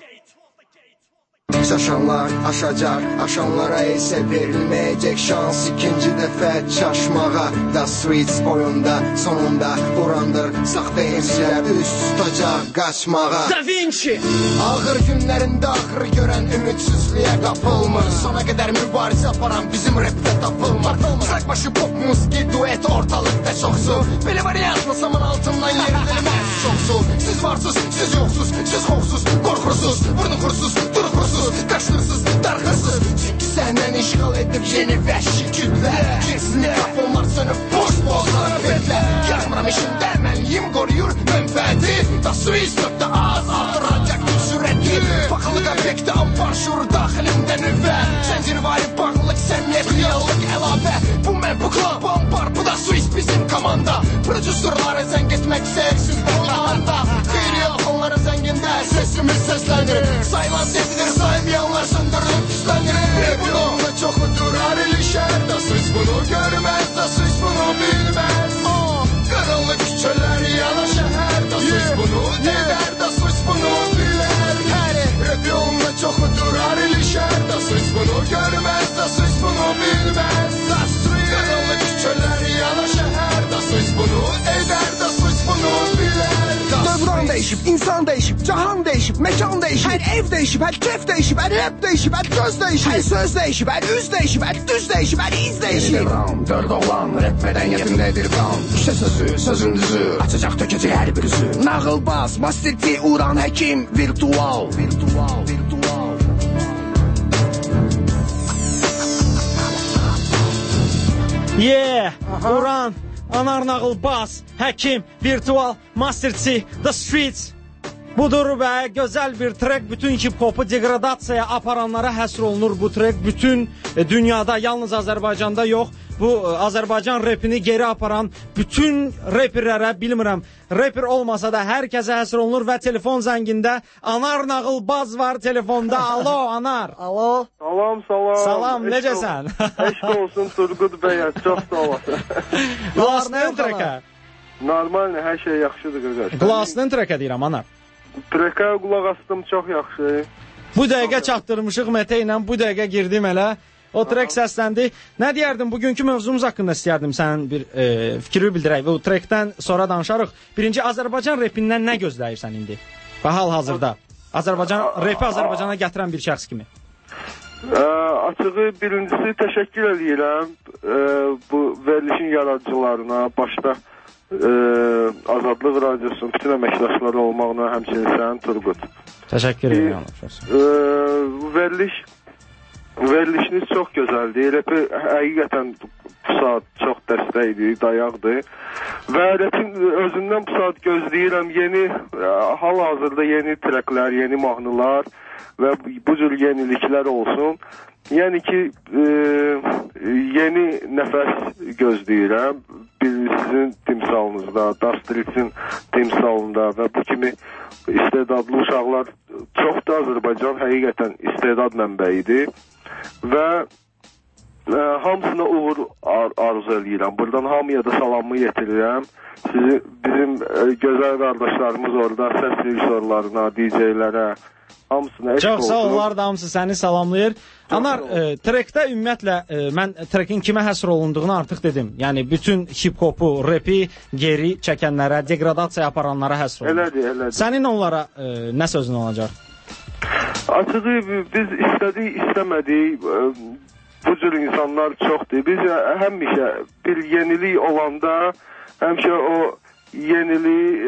Çaşanlar aşacaq, aşanlara isə verilməyəcək şans. İkinci dəfə çaşmağa da Streets oyunda sonunda burandır. Saxta emsilər üst tutacaq qaçmağa. Da Vinci Ağır günlərində axır görən ümidsizliyə qapılmır. Sona qədər mübarizə aparan bizim rapdə tapılmır. Sakbaşı pop musiki duet ortalıqda çoxsu. Belə variant masamın altından yeridirməz çoxsu. Siz varsız, siz yoxsuz, siz xoxsuz, qorxursuz, burnu xursuz, duru xursuz, qaşdırsız, darxırsız. Çünki səndən işğal edib yeni vəhşi kütlər. Cinsinlər, rafonlar sönüb boş bozlar betlər. Yazmıram işimdə, mənliyim qoruyur mənfəəti. Da Swiss nöqtə az, altı radioaktiv sürəti. Paxılıq obyekti, ampar şur daxilimdə nüvə. Zəncirvari bağlılıq, səmiyyət, reallıq, əlavə. Bu mən, bu klub, ampar, bu da Swiss bizim komanda. Prodüserlara zəng etmək səhərsiz bəlanda. Xeyri yaxınları zəngində, sesimiz səslənir. Sayılan sesidir, saymayanlar söndürülüb üstlənir. Rap'im ne çok durar ilişerde. Siz bunu görmez de siz bunu bilmez. Karanlık küçeler yana şehirde. Siz bunu eder de siz bunu bilir. Rap'im ne çok durar ilişerde. Siz bunu görmez de siz bunu bilmez. Karanlık küçeler yana şehirde. Siz bunu eder de siz bunu bilir. Dövran değişib, insan değişib, cahan değişib, mekan değişib. Hər ev değişib, hər kef değişib, hər rap değişib, hər göz değişib. Hər söz değişib, hər üz değişib, hər düz değişib, hər iz değişib. Yeni devran, dörd oğlan, rap mədəniyyətindedir qan. İşte sözü, sözün düzü, açacaq tökəcək hər bir üzü. Nağılbaz, Master T, Uran Həkim, virtual, virtual, virtual. Yeah, Uran, Anar Nağılbaz, Həkim, Virtual, Master T, The Streets. Budur və gözəl bir trek, bütün hip-hopu degradasiyaya aparanlara həsr olunur bu trek. Bütün e, dünyada, yalnız Azərbaycanda yox, bu e, Azərbaycan rapini geri aparan bütün rapperlərə, bilmirəm, rapper olmasa da hər kəsə həsr olunur və telefon zəngində Anar Nağılbaz var telefonda. Alo, Anar. Alo. Salam, salam. Salam, necəsən? Eşq olsun Turqud bəy, çox sağ olasın. Glasnın trekə. Normal, hər şey yaxşıdır qardaş. Glasnın trekə deyirəm, Anar. Trekə qulaq asdım, çox yaxşı. Bu dəqiqə çatdırmışıq Mete ilə, bu dəqiqə girdim elə. O trek səsləndi. Nə deyərdin, bugünkü mövzumuz haqqında istəyərdim sənin bir e, fikri bildirək. Bu trekdən sonra danışarıq. Birinci, Azərbaycan repindən nə gözləyirsən indi? Və hal-hazırda. Azərbaycan, repi Azərbaycana gətirən bir şəxs kimi. Ə, açığı birincisi təşəkkür edirəm ə, bu verilişin yaradıcılarına, başda ə, Azadlıq Radiosunun bütün əməkdaşları olmaqla, həmçinin sən Turqut. Təşəkkür edirəm. Bu veriliş verilişiniz çox gözəldir. Repi həqiqətən bu saat çox dəstəkdir, dayaqdır. Və repin özündən bu saat gözləyirəm yeni, hal-hazırda yeni treklər, yeni mahnılar və bu cür yeniliklər olsun. Yəni ki, e, yeni nəfəs gözləyirəm. Bir sizin timsalınızda, Dastritzin timsalında və bu kimi istedadlı uşaqlar çoxdur. Azərbaycan həqiqətən istedad mənbəyidir. Və ə, hamısına uğur ar arzu edirəm. Buradan hamıya da salamımı yetirirəm. Sizi, bizim ə, gözəl qardaşlarımız orada, səs rejissorlarına, D J-lərə, hamısına eşq olsun. Çox sağ ollar da hamısı səni salamlayır. Anar, e, trekdə ümumiyyətlə e, mən trekin kimə həsr olunduğunu artıq dedim. Yəni bütün hip-hopu, repi geri çəkənlərə, degradasiya aparanlara həsr olunur. Elədir, elədir. Sənin onlara e, nə sözün olacaq? Açığı biz istədik, istəmədik, bu cür insanlar çoxdur. Biz həmişə bir yenilik olanda, həmişə o yeniliyi,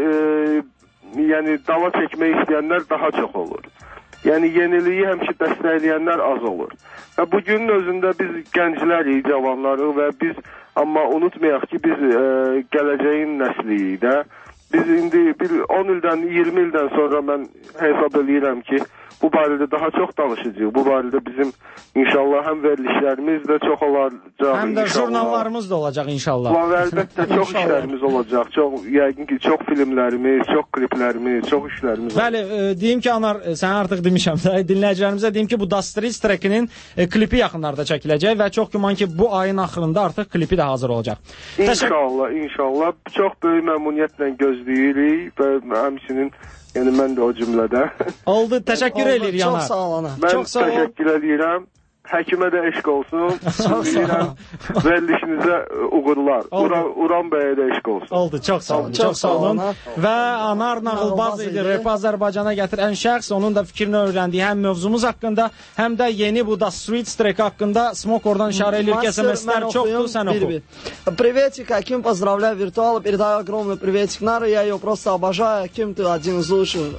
e, yəni dava çəkmək istəyənlər daha çox olur. Yəni yeniliyi həmişə dəstəkləyənlər az olur. Və bugünün özündə biz gənclərik, cavanlarıq və biz, amma unutmayaq ki, biz e, gələcəyin nəsliyik də. Biz indi bir on ildən, iyirmi ildən sonra mən hesab edirəm ki, bu barədə daha çox danışacağıq. Bu barədə bizim inşallah həm verilişlərimiz də çox olacaq. Həm də jurnallarımız da olacaq inşallah. Və əlbəttə çox işlərimiz olacaq. Çox, yəqin ki, çox filmlərimiz, çox kliplərimiz, çox işlərimiz olacaq. Bəli, e, deyim ki, Anar, sən artıq demişəm də, dinləyicilərimizə deyim ki, bu Dastreet trekinin e, klipi yaxınlarda çəkiləcək və çox güman ki, bu ayın axırında artıq klipi də hazır olacaq. İnşallah, inşallah. Çox böyük məmnuniyyətlə gözləyirik və həmçinin yəni mən də o cümlədə. Oldu, təşəkkür edirik Anar. Çox sağ ol ana. Mən çox sağ təşəkkür edirəm. Həkimə də eşq olsun. Deyirəm, verilişinizə uğurlar. Uran, Uran bəyə də eşq olsun. Oldu, çox sağ olun. Çox sağ olun. Və Anar Nağılbaz idi, Rep Azərbaycana gətirən şəxs. Onun da fikrini öyrəndiyi həm mövzumuz haqqında, həm də yeni bu da Street Strike haqqında. Smok oradan işarə edir ki, S M S-lər çoxdur, sən oxu. Приветик, Аким, поздравляю виртуал, передаю огромный приветик Нары, я ее просто обожаю, Аким, ты один из лучших.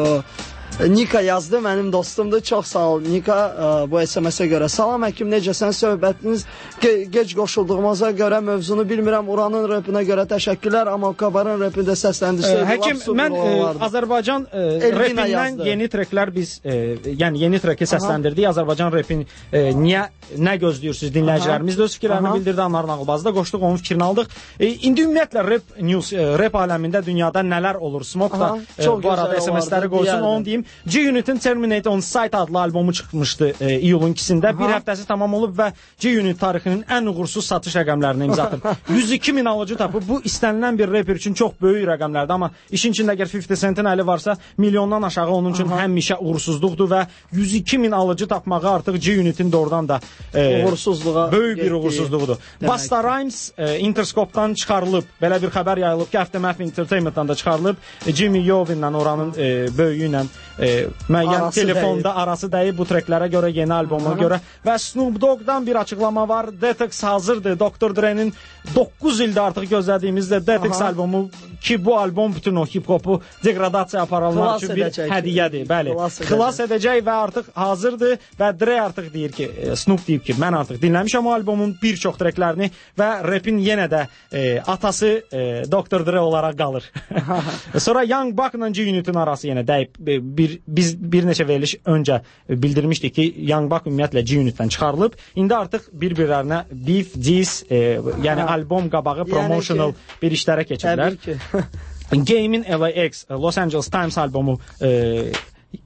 Nika yazdı, mənim dostumdur. Çox sağ ol Nika ə, bu S M S-ə görə. Salam Həkim, necəsən? Söhbətiniz ge gec qoşulduğumuza görə mövzunu bilmirəm. Uranın repinə görə təşəkkürlər, amma Kabarın repində səsləndirsəydi. Həkim, mən ə, Azərbaycan ə, repindən yazdı. Yeni treklər biz, ə, yəni yeni treki səsləndirdik. Azərbaycan repin ə, niyə, nə gözləyirsiniz? Dinləyicilərimiz də öz fikirlərini Aha. bildirdi. Anar Nağılbazda qoşduq, onun fikrini aldıq. E, indi ümumiyyətlə rep news, ə, rep aləmində dünyada nələr olur? Smok da ə, bu arada S M S-ləri qoysun, onu deyim. G-Unit'in Terminate on Sight adlı albomu çıxmışdı e, iyulun ikisində. Aha. Bir həftəsi tamam olub və G-Unit tarixinin ən uğursuz satış rəqəmlərini imza atıb. yüz iki min alıcı tapıb. Bu istənilən bir reper üçün çox böyük rəqəmlərdir, amma işin içində əgər fifty Cent'in əli varsa, milyondan aşağı onun üçün Aha. həmişə uğursuzluqdur və yüz iki min alıcı tapmağı artıq G-Unit'in doğrudan da e, uğursuzluğa böyük bir uğursuzluğudur. Basta Rhymes e, Interscope-dan çıxarılıb. Belə bir xəbər yayılıb ki, Aftermath Entertainment-dan da çıxarılıb. E, Jimmy Iovine-lə oranın e, böyüyü ilə e, müəyyən arası telefonda dəyib. arası dəyib bu treklərə görə, yeni alboma Aha. görə. Və Snoop Dogg'dan bir açıqlama var. Detox hazırdır. doktor Dre'nin doqquz ildə artıq gözlədiyimiz də Detox Aha. albomu ki, bu albom bütün o hip-hopu degradasiya aparanlar üçün bir hədiyyədir. Bəli. Xilas, Xilas edəcək və artıq hazırdır və Dre artıq deyir ki, Snoop deyib ki, mən artıq dinləmişəm o albomun bir çox treklərini və rapin yenə də e, atası e, doktor Dre olaraq qalır. Sonra Young Buck'la G-Unit'in arası yenə dəyib. Bir, biz bir neçə veriliş öncə bildirmişdik ki, Young Buck ümumiyyətlə G-Unit'dən çıxarılıb. İndi artıq bir-birlərinə beef, diss, e, yəni ha. albom qabağı, promotional yəni ki, bir işlərə keçirlər. Game'in L A X, Los Angeles Times albomu e,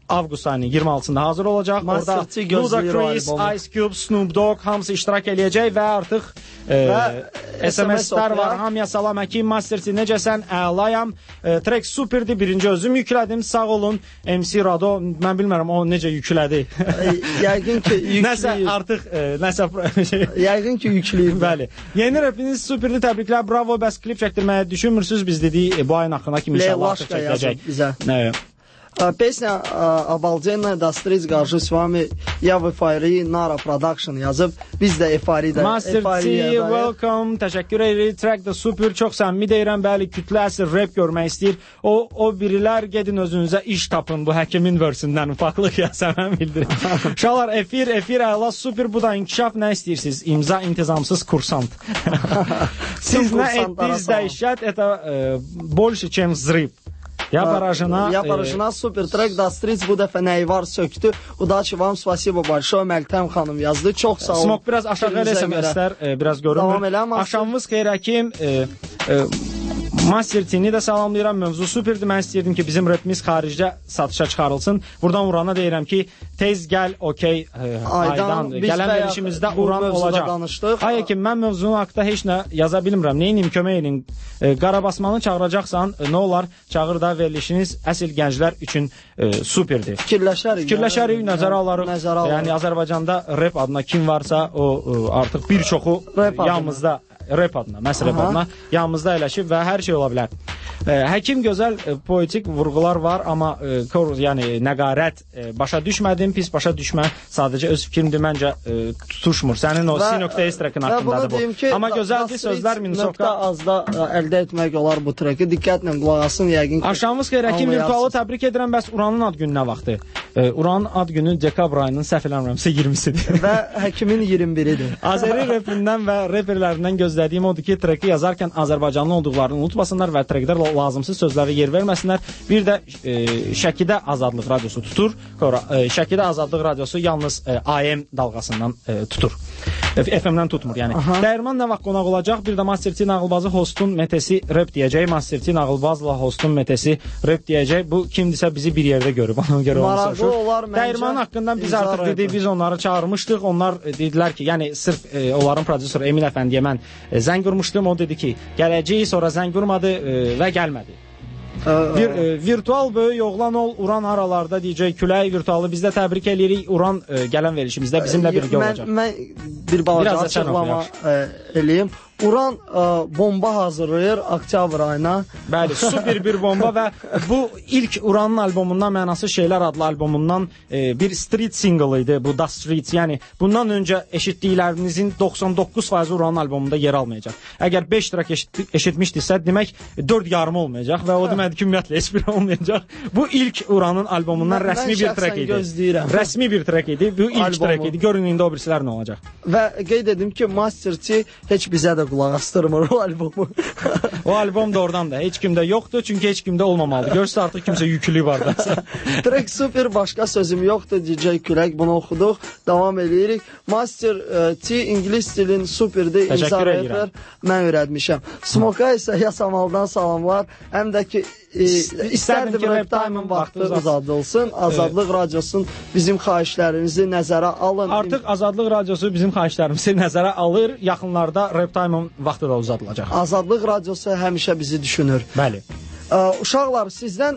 avqust ayının iyirmi altısında hazır olacaq. Orada Ludacris, Ice Cube, Snoop Dogg hamısı iştirak eləyəcək və artıq e, S M S-lər var. Hamıya salam həkim, Master T necəsən? Əlayam. E, Trek superdir. Birinci özüm yüklədim. Sağ olun. M C Rado, mən bilmirəm o necə yüklədi. Yəqin ki yükləyir. Nəsə artıq e, nəsə yəqin ki yükləyir. Bəli. Yeni rapiniz superdir. Təbriklər. Bravo. Bəs klip çəkdirməyə düşünmürsüz? Biz dedik e, bu ayın axırına kimi inşallah artıq çəkiləcək. Bizə. Evet. Песня обалденная, Dasтрits qarşı с вами, я в эйфории, Nara Production yazıb, biz də euforiyadə. Master T, welcome, təşəkkür edirik, track da super, çox səmimi deyirəm, bəli, kütlə əsr rap görmək istəyir. O, o birilər gedin özünüzə iş tapın, bu həkimin versindən ufaqlıq ya, sənəm bildirin. Uşaqlar, efir, efir, əla, super, bu da inkişaf, nə istəyirsiniz? İmza intizamsız kursant. Siz nə etdiniz dəyişət, это больше, чем взрыв. Я поражена. Я поражена. Super track. Dasтрits bu dəfə nəyi var söktü. Udaçı vam, spasibo большое. Meltem xanım yazdı. Çox sağ olun. Smok biraz aşağı elə S M S-lər e, biraz görünmür. Axşamınız xeyir həkim. E, e, Master T-ni də salamlayıram. Mövzu superdir. Mən istəyirdim ki, bizim rapimiz xaricdə satışa çıxarılsın. Buradan Urana deyirəm ki, tez gəl, okey, e, aydan. Gələn verilişimizdə Uran olacaq. Ay həkim, mən mövzunun haqqında heç nə yaza bilmirəm. Neynim, kömək edin. E, Qarabasmanı çağıracaqsan, e, nə olar? Çağır da verilişiniz əsl gənclər üçün e, superdir. Fikirləşərik. Fikirləşərik, yəni, nəzərə alarıq. Nəzərə alarıq. Yəni Azərbaycanda rap adına kim varsa, o e, artıq bir çoxu yanımızda rap adına, məhz rap adına yanımızda eləşib və hər şey ola bilər. E, həkim gözəl e, poetik vurğular var, amma e, kor, yəni nəqarət e, başa düşmədim, pis başa düşmə. Sadəcə öz fikrimdir, məncə e, tutuşmur. Sənin o C.S trekin haqqındadır bu. Ki, amma gözəldir sözlər Minnesota azda ə, əldə etmək olar bu treki. Diqqətlə qulaq asın, yəqin ki. Axşamınız xeyir, həkim virtualı təbrik edirəm. Bəs Uranın ad günü nə vaxtı? E, Uranın ad günü dekabr ayının səhv eləmirəmsə iyirmisidir. Və həkimin iyirmi biridir. Azəri rapindən və reperlərindən gözlədiyim odur ki, treki yazarkən Azərbaycanlı olduqlarını unutmasınlar və trekdə lazımsız sözlərə yer verməsinlər. Bir də e, Şəkidə Azadlıq radiosu tutur. Sonra e, Şəkidə Azadlıq radiosu yalnız e, A M dalğasından e, tutur. E, F M-dən tutmur, yəni. Aha. Dəyirman nə vaxt qonaq olacaq? Bir də Master T Nağılbazı hostun metesi rap deyəcək. Master T Nağılbazla hostun metesi rap deyəcək. Bu kimdisə bizi bir yerdə görüb. Ona görə onu soruşur. Dəyirman haqqında biz artıq dedik, biz onları çağırmışdıq. Onlar e, dedilər ki, yəni sırf e, onların prodüseri Emin Əfəndiyə mən e, zəng vurmuşdum. O dedi ki, gələcək, sonra zəng vurmadı e, və gəlmədi. Bir e, virtual böyük oğlan ol, Uran aralarda D J Külək virtualı bizdə təbrik eləyirik. Uran e, gələn verilişimizdə bizimlə birgə olacaq. Mən, mən bir balaca açıqlama e, eləyim. Uran ə, bomba hazırlayır oktyabr ayına. Bəli, super bir bomba və bu ilk Uranın albomundan, Mənasız Şeylər adlı albomundan e, bir street single idi bu Da Streets. Yəni bundan öncə eşitdiklərinizin doxsan doqquz faizi Uranın albomunda yer almayacaq. Əgər beş track eşit, eşitmişdirsə, demək dörd yarım olmayacaq və o deməli ki, ümumiyyətlə heç biri olmayacaq. Bu ilk Uranın albomundan mən, rəsmi mən bir track idi. Gözləyirəm. Rəsmi bir track idi. Bu ilk Albomu. track idi. Görün indi o birisilər nə olacaq. Və qeyd edim ki, Master T heç bizə də qulaq astırmır o albomu. O albom da oradan da heç kimdə yoxdur, çünki heç kimdə olmamalıdır. Görsə artıq kimsə yüklü var da. Track super, başqa sözüm yoxdur. D J Külək bunu oxuduq. Davam edirik. Master uh, T ingilis dilin superdir. İmza reper mən öyrətmişəm. Smoka isə Yasamaldan salamlar. Həm də ki e, istərdim ki, Rap Time-ın vaxtı uzadılsın. Azadlıq radiosun bizim xahişlərimizi nəzərə alın. Artıq Azadlıq radiosu bizim xahişlərimizi nəzərə alır. Yaxınlarda Rap Time-ın vaxtı da uzadılacaq. Azadlıq radiosu həmişə bizi düşünür. Bəli. Ə, uşaqlar, sizdən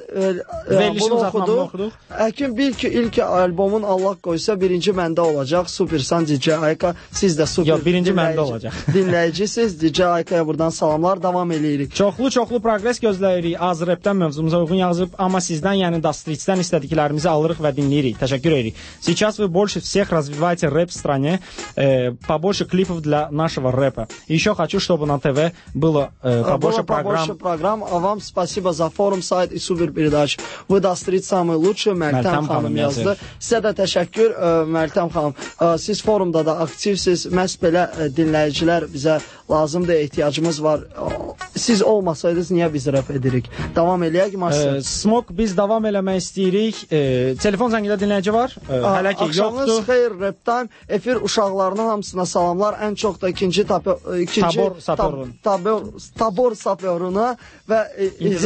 ə, bunu oxuduq. Həkim bil ki, ilk albomun Allah qoysa birinci məndə olacaq. Supersan D J Ayka. Siz də super Yox, birinci məndə olacaq. Dinləyicisiniz. D J Aykaya buradan salamlar. Davam eləyirik. Çoxlu-çoxlu progres gözləyirik. Az rapdən mövzumuza uyğun yazıb, amma sizdən, yəni Dasтрits'dən istədiklərimizi alırıq və dinləyirik. Təşəkkür edirik. Сейчас вы больше всех развиваете рэп в стране. Э, побольше клипов для нашего рэпа. Еще хочу, чтобы на ТВ было э, побольше программ. Побольше программ. А вам спасибо за форум, сайт и супер передач. Вы Dasтрits самый lучший. Meltem xanım yazdı. Sizə də təşəkkür Meltem xanım. Siz forumda da aktivsiz. Məhz belə dinləyicilər bizə lazımdır, ehtiyacımız var. Siz olmasaydınız niyə biz rap edirik? Davam eləyək Master. E, Smok biz davam eləmək istəyirik. E, telefon zəngində dinləyici var. E, hələ ki yoxdur. Axşamınız xeyir Rap Time. Efir uşaqlarının hamısına salamlar. Ən çox da ikinci, tapo, ikinci Tabor Saporun. Tab, tabor, tabor Saporuna və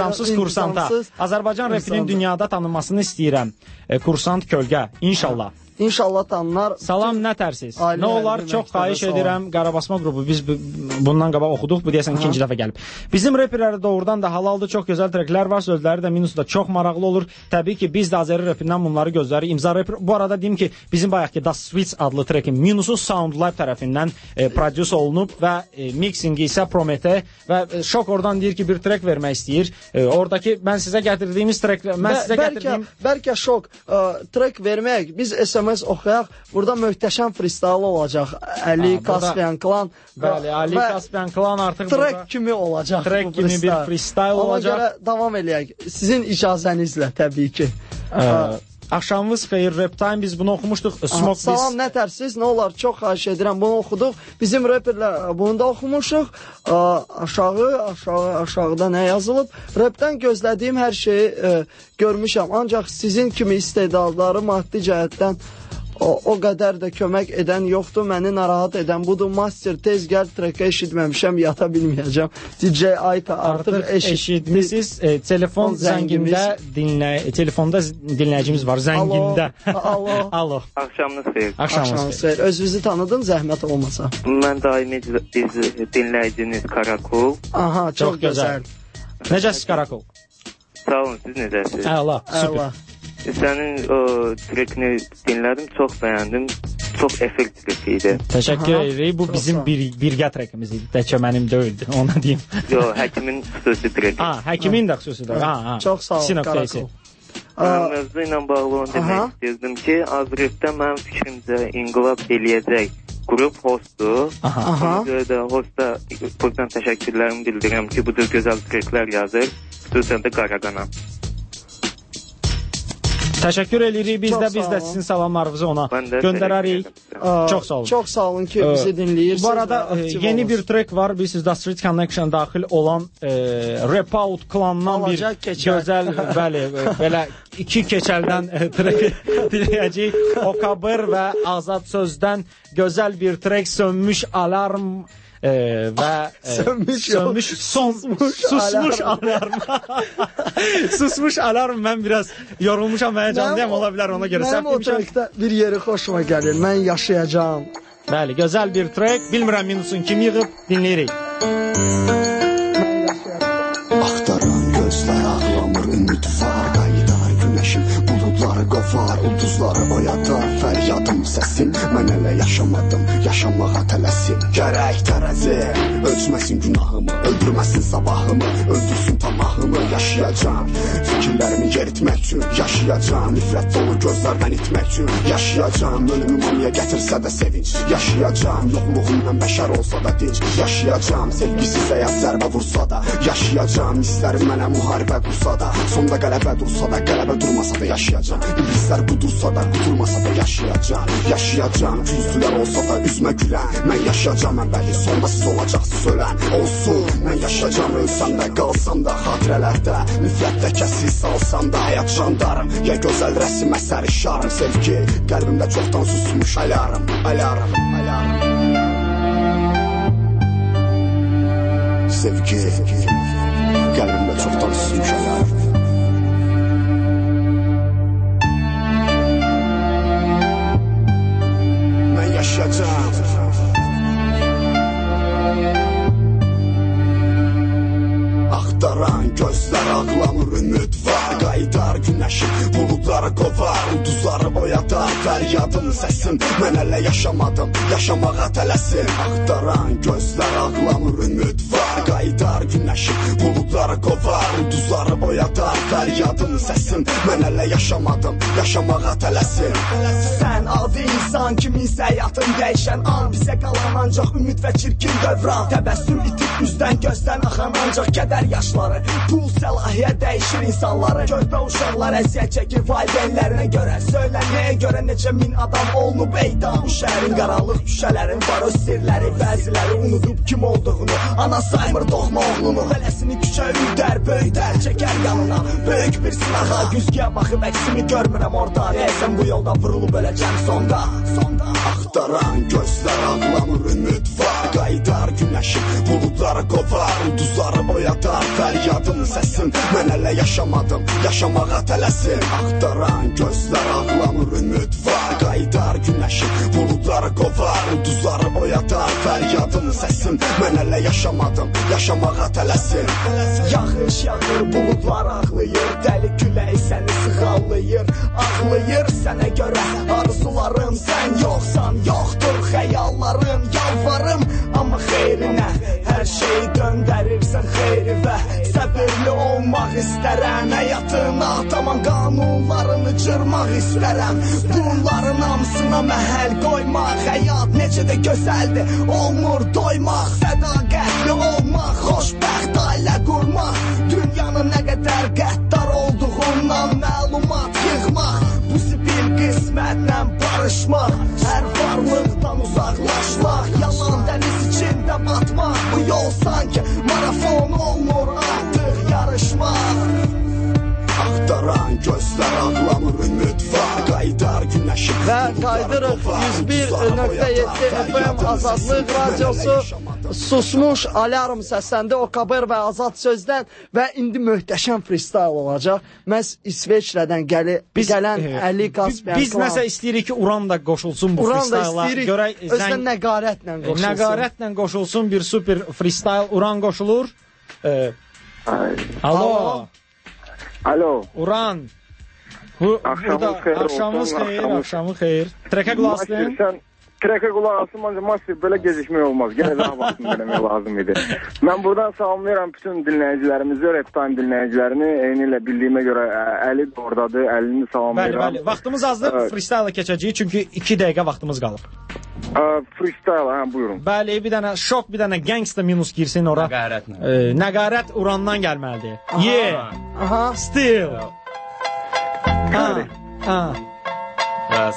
İntizamsız kursanta. Azərbaycan repinin dünyada tanınmasını istəyirəm. E, kursant kölgə. İnşallah. İnşallah tanınar. Salam, nə tərsiz? Nə olar, çox xahiş edirəm. Qarabasma qrupu, biz bundan qabaq oxuduq, bu deyəsən ikinci dəfə gəlib. Bizim reperləri doğrudan da halaldır, çox gözəl treklər var, sözləri də minusda çox maraqlı olur. Təbii ki, biz də Azəri repindən bunları gözləri imza reper. Bu arada deyim ki, bizim bayaqki Das Switch adlı trekin minusu Sound Live tərəfindən e, prodüs olunub və e, mixingi isə Promete və e, Şok oradan deyir ki, bir trek vermək istəyir. E, oradakı mən sizə gətirdiyimiz treklər, mən sizə gətirdiyim... Bəlkə Şok e, trek vermək, biz S M S oxuyaq. Burada möhtəşəm freestyle olacaq. Ali Kaspian Klan. Bəli, Ali Kaspian Klan artıq trek burada kimi olacaq. Trek kimi bir freestyle olacaq. Ona görə davam eləyək. Sizin icazənizlə təbii ki. Ə, Axşamınız xeyir, Rap Time, biz bunu oxumuşduq. Smoke Salam, biz... nə tərsiz? Nə olar? Çox xahiş edirəm. Bunu oxuduq. Bizim reperlər bunu da oxumuşuq. Ə, aşağı, aşağı, aşağıda nə yazılıb? Rapdən gözlədiyim hər şeyi ə, görmüşəm. Ancaq sizin kimi istedadları maddi cəhətdən O, o qədər də kömək edən yoxdur, məni narahat edən budur. Master, tez gəl, treka eşitməmişəm, yata bilməyəcəm. D J Ayta artıq, artıq eşit eşitmişsiniz. E, telefon zəngində dinlə, telefonda dinləyicimiz var, zəngində. Alo. Alo. Axşamınız xeyir. Axşamınız xeyir. Özünüzü tanıdın, zəhmət olmasa. Mən daimi dinləyiciniz Karakol. Aha, çox, çox gözəl. Necəsiz Karakol? Sağ olun, siz necəsiz? Əla, super. Sənin o trekini dinlədim, çox bəyəndim. Çox effekt treki idi. Təşəkkür edirik. Bu bizim bir, birgə trekimiz idi. Təkcə mənim deyildi, ona deyim. Yox, həkimin xüsusi treki. Ha, həkimin də xüsusi treki. Ha, ha. Çox sağ ol, Karakol. Mövzu ilə bağlı onu demək istəyirdim ki, Azrifdə mənim fikrimcə inqilab eləyəcək qrup hostdur. Ona görə də hosta buradan təşəkkürlərimi bildirirəm ki, bu cür gözəl treklər yazır. Xüsusən də Qaraqana. Təşəkkür edirik. Biz də biz də sizin salamlarınızı ona göndərərik. Çox sağ olun. Çox sağ olun ki, bizi dinləyirsiniz. Bu arada yeni olun. Bir trek var. Bilirsiniz, The Street Connection daxil olan e, Rap Out klandan Alacaq bir keçər. Gözəl, bəli, belə iki keçəldən e, trek dinləyəcəyik. Okabır və Azad Sözdən gözəl bir trek, Sönmüş Alarm. Ee, və e, sönmüş, sönmüş son susmuş, susmuş alarm. Susmuş alarm. Mən biraz yorulmuşam və heyecanlıyam, ola bilər, ona görə səhv demişəm. Mənim o trekdə bir yeri xoşuma gəlir. Mən yaşayacağam. Bəli, gözəl bir trek. Bilmirəm minusun kim yığıb, dinləyirik. Axtaran gözlər ağlamır, ümid var, qayıdar günəşim, buludları qovar, ulduzları oyadar, fəryadım səsim, mən elə yaşamadım, yaşamağa tələsim. Gərək tərəzi, ölçməsin günahımı, öldürməsin sabahımı, öldürsün tamahımı, yaşayacağım. Fikirlərimi yeritmək üçün, yaşayacağım. Nifrət dolu gözlərdən itmək üçün, yaşayacağım. Ölümü mamiyə gətirsə də sevinç, yaşayacağım. Yoxluğumdan bəşər olsa da dinc, yaşayacağım. Sevgisiz həyat zərbə vursa da, yaşayacağım. İstərim mənə müharibə qursa da, sonda qələbə dursa da, qələbə durmasa da yaşayacağım. İblislər qudursa da, qudurmasa da yaşayacağım. Yaşayacağım, kürsülər olsa da üzmə gülən, mən yaşayacağım əvvəli, sonda siz olacaqsınız ölən. Olsun, mən yaşayacağım, ölsəm də, qalsam da xatirələrdə, nifrətdə kəsiz salsam da, həyat jandarım, ya gözəl rəsim əsəri şarım. Sevgi, qəlbimdə çoxdan susmuş alarm, alarm, alarm. Sevgi, qəlbimdə çoxdan susmuş alarm. Mən yaşayacağım. Axtaran gözlər ağlamır, ümid var, qayıdar günəşim, buludları qovar, ulduzları oyadar, fəryadım səsim, mən hələ yaşamadım, yaşamağa tələsim. Axtaran gözlər ağlamır, ümid var, qayıdar günəşim, buludları qovar, ulduzları oyadar, fəryadım səsim, mən hələ yaşamadım, yaşamağa tələsim. Sən adi insan, kiminsə həyatın dəyişən an, bizə qalan ancaq ümid və çirkin dövran. Təbəssüm itib üzdən gözdən axan ancaq kədər yaşları, pul səlahiyyət dəyişir insanları. Körpə uşaqlar əziyyət çəkir, valideynlərinə görə, söylə nəyə görə necə min adam olunub eyda. Bu şəhərin qaranlıq düşələrin var öz sirləri, bəziləri unudub kim olduğunu, ana saymır doğma oğlunu. Beləsini küçə üydər, böyüdər, çəkər yanına böyük bir sınağa, güzgüyə baxıb əksimi görmürəm orada. Deyəsən bu yolda vurulub öləcəm sonda, sonda. Axtaran gözlər ağlamır, ümid var, qaydar günəşim buludları qovar, ulduzları oyadar, fəryadım səsim, mən hələ yaşamadım, yaşamağa tələsim. Axtaran gözlər ağlamır, ümid var, qaydar günəşim buludları qovar, ulduzları oyadar, fəryadım səsim, mən hələ yaşamadım, yaşamağa tələsim. Yağış yağır, buludlar ağlayır, dəli küləyi səni sığallayır, ağlayır sənə görə arzularım, sən yoxsan, yoxdur xəyallarım, yalvarım, amma xeyrinə hər şeyi döndərirsən xeyrivə. Səbirli olmaq istərəm, həyatın ataman qanunlarını cırmaq istərəm, bunların hamısına məhəl qoymaq. Həyat necə də gözəldir, olmur doymaq, sədaqətli olmaq, xoşbəxt ailə qurmaq, dünyanın nə qədər qəddar olduğundan məlumat yığmaq, bu zibil qismətlə barışmaq, hər varlıqdan uzaqlaşmaq, yalan dəniz içində batmaq, bu yol sanki marafon olmur, artıq yarışmaq. Axtaran gözlər ağlamır, ümid var, qaydar günəşim və qaydırıq yüz bir nöqtə yeddi F M Azadlıq Radiosu. Susmuş alarm səsləndi Okaber və Azad sözdən və indi möhtəşəm freestyle olacaq. Məhz İsveçrədən gəli, biz, gələn Əli Kaspiyan Biz klan. nəsə istəyirik ki, Uran da qoşulsun bu Uran freestyle-a. Görək, özdən nəqarətlə qoşulsun. Nəqarətlə qoşulsun bir super freestyle. Uran qoşulur. Ee, alo. Alo. Uran. Bu, axşamınız xeyir olsun. Axşamınız xeyir, axşamınız xeyir. Trekə qulaq asdın? Sən trekə qulaq asdın, ancaq masif belə gecikmək olmaz. Yenə daha vaxtını vermək lazım idi. Mən buradan salamlayıram bütün dinləyicilərimizi, Reptime dinləyicilərini. Eyni ilə bildiyimə görə Əli də oradadır, Əlini salamlayıram. Bəli, bəli. Vaxtımız azdır, freestyle-a keçəcəyik, çünki iki dəqiqə vaxtımız qalır. Freestyle, hə, buyurun. Bəli, bir dənə şok, bir dənə gangsta minus girsin ora. Nəqarətlə. E, nəqarət Urandan gəlməlidir. Aha. Yeah. Aha. Still. Ha. Ha. Ras.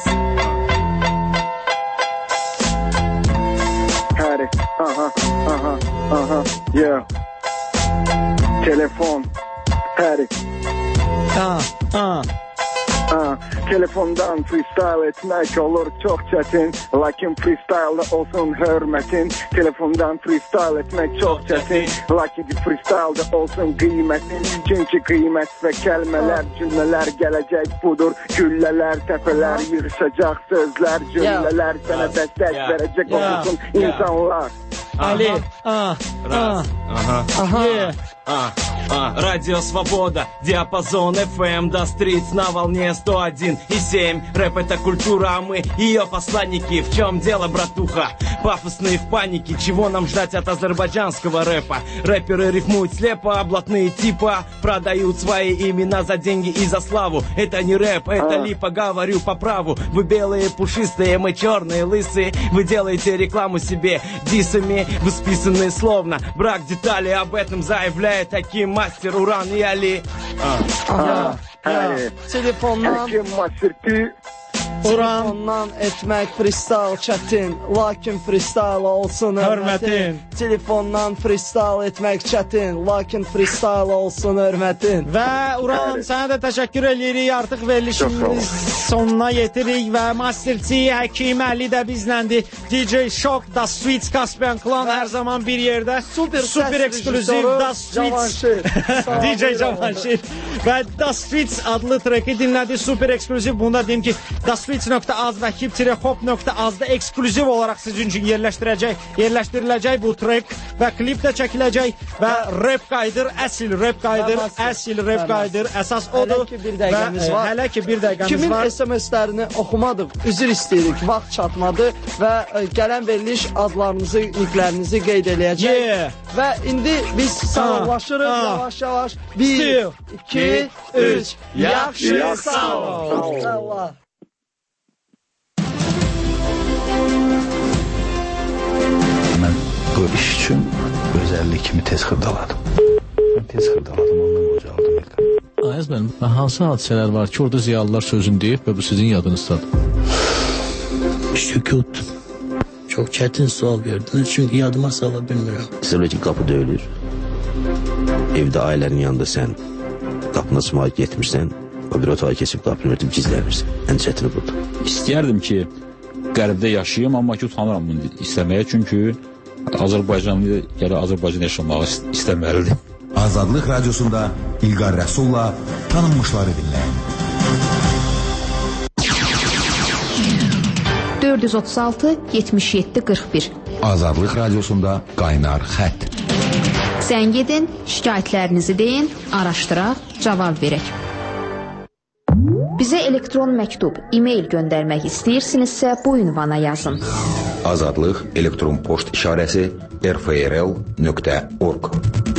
Həri. Aha, aha, aha. Yeah. Telefon. Həri. Ha. Ha. Ha, telefondan freestyle etmək olur çox çətin, lakin freestyle olsun hörmətin. Telefondan freestyle etmək çox çətin, lakin freestyle olsun qiymətin. Çünki qiymət və kəlmələr, cümlələr gələcək budur. Güllələr, təpələr, yığışacaq sözlər, cümlələr sənə dəstək verəcək olsun insanlar. Ali, а, а, ага, ага, а, а, Радио Свобода, диапазон эф эм, до стриц на волне сто один и семь. Рэп это культура, а мы ее посланники. В чем дело, братуха? Пафосные в панике. Чего нам ждать от азербайджанского рэпа? Рэперы рифмуют слепо, блатные типа продают свои имена за деньги и за славу. Это не рэп, это липа, говорю по праву. Вы белые, пушистые, мы черные, лысые. Вы делаете рекламу себе диссами. Вы списанные словно брак деталей. Об этом заявляет таким мастер Уран и Али. Telefondan Telefondan etmək freestyle çətin, lakin freestyle olsun hörmətin. Telefondan freestyle etmək çətin, lakin freestyle olsun hörmətin. Və Uran, sənə də təşəkkür edirik. Artıq verilişimiz sonuna yetirik və Masterçi Həkim Əli də bizləndir. D J Shock, Da Streets, Kaspiyan Klan hər zaman bir yerdə. Super, super ekskluziv Da Streets. D J Cavanşir. Və Da Streets adlı treki dinlədi. Super ekskluziv. Bunda deyim ki, Da Streets nöqtə az və hip-hop nöqtə azda ekskluziv olaraq sizin üçün yerləşdirəcək, yerləşdiriləcək bu trek və klip də çəkiləcək və rap qaydır, əsl rap qaydır, əsl rap qaydır, əsas odur. Hələ ki bir dəqiqəmiz var. Hələ ki bir dəqiqəmiz Kimin var. Kimin S M S-lərini oxumadıq, üzr istəyirik, vaxt çatmadı və gələn veriliş adlarınızı, nicklərinizi qeyd eləyəcək. Yeah. Və indi biz sağollaşırıq yavaş-yavaş. bir, iki, üç. Yaxşı, sağ ol. Allah. Mən bu iş üçün öz əlli kimi tez xırdaladım. Mən tez xırdaladım, ondan qocaldım ilk. Əzmən, hansı hadisələr var ki, orada ziyalılar sözünü deyib və bu sizin yadınızdadır? Sükut. Çok çetin sual verdiniz çünkü yadıma sala bilmirəm. Sizə ki, qapı döyülür. Evdə ailənin yanında sən qapına sımaya getmirsən, o bir otağa keçib qapını örtüb gizlənirsən. Ən çətini budur. İstəyərdim ki, qərbdə yaşayayım, amma ki, utanıram bunu istəməyə, çünki Azərbaycanlı gələ Azərbaycan yaşamağı istəməlidir. Azadlıq Radiosunda İlqar Rəsulla tanınmışları dinləyin. dörd yüz otuz altı yetmiş yeddi qırx bir Azadlıq Radiosunda qaynar xətt. Zəng edin, şikayətlərinizi deyin, araşdıraq, cavab verək. Bizə elektron məktub, e-mail göndərmək istəyirsinizsə bu ünvana yazın. Azadlıq elektron poçt işarəsi r f r l nöqtə org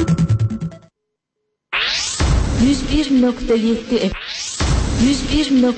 yüz bir nöqtə yeddi yüz bir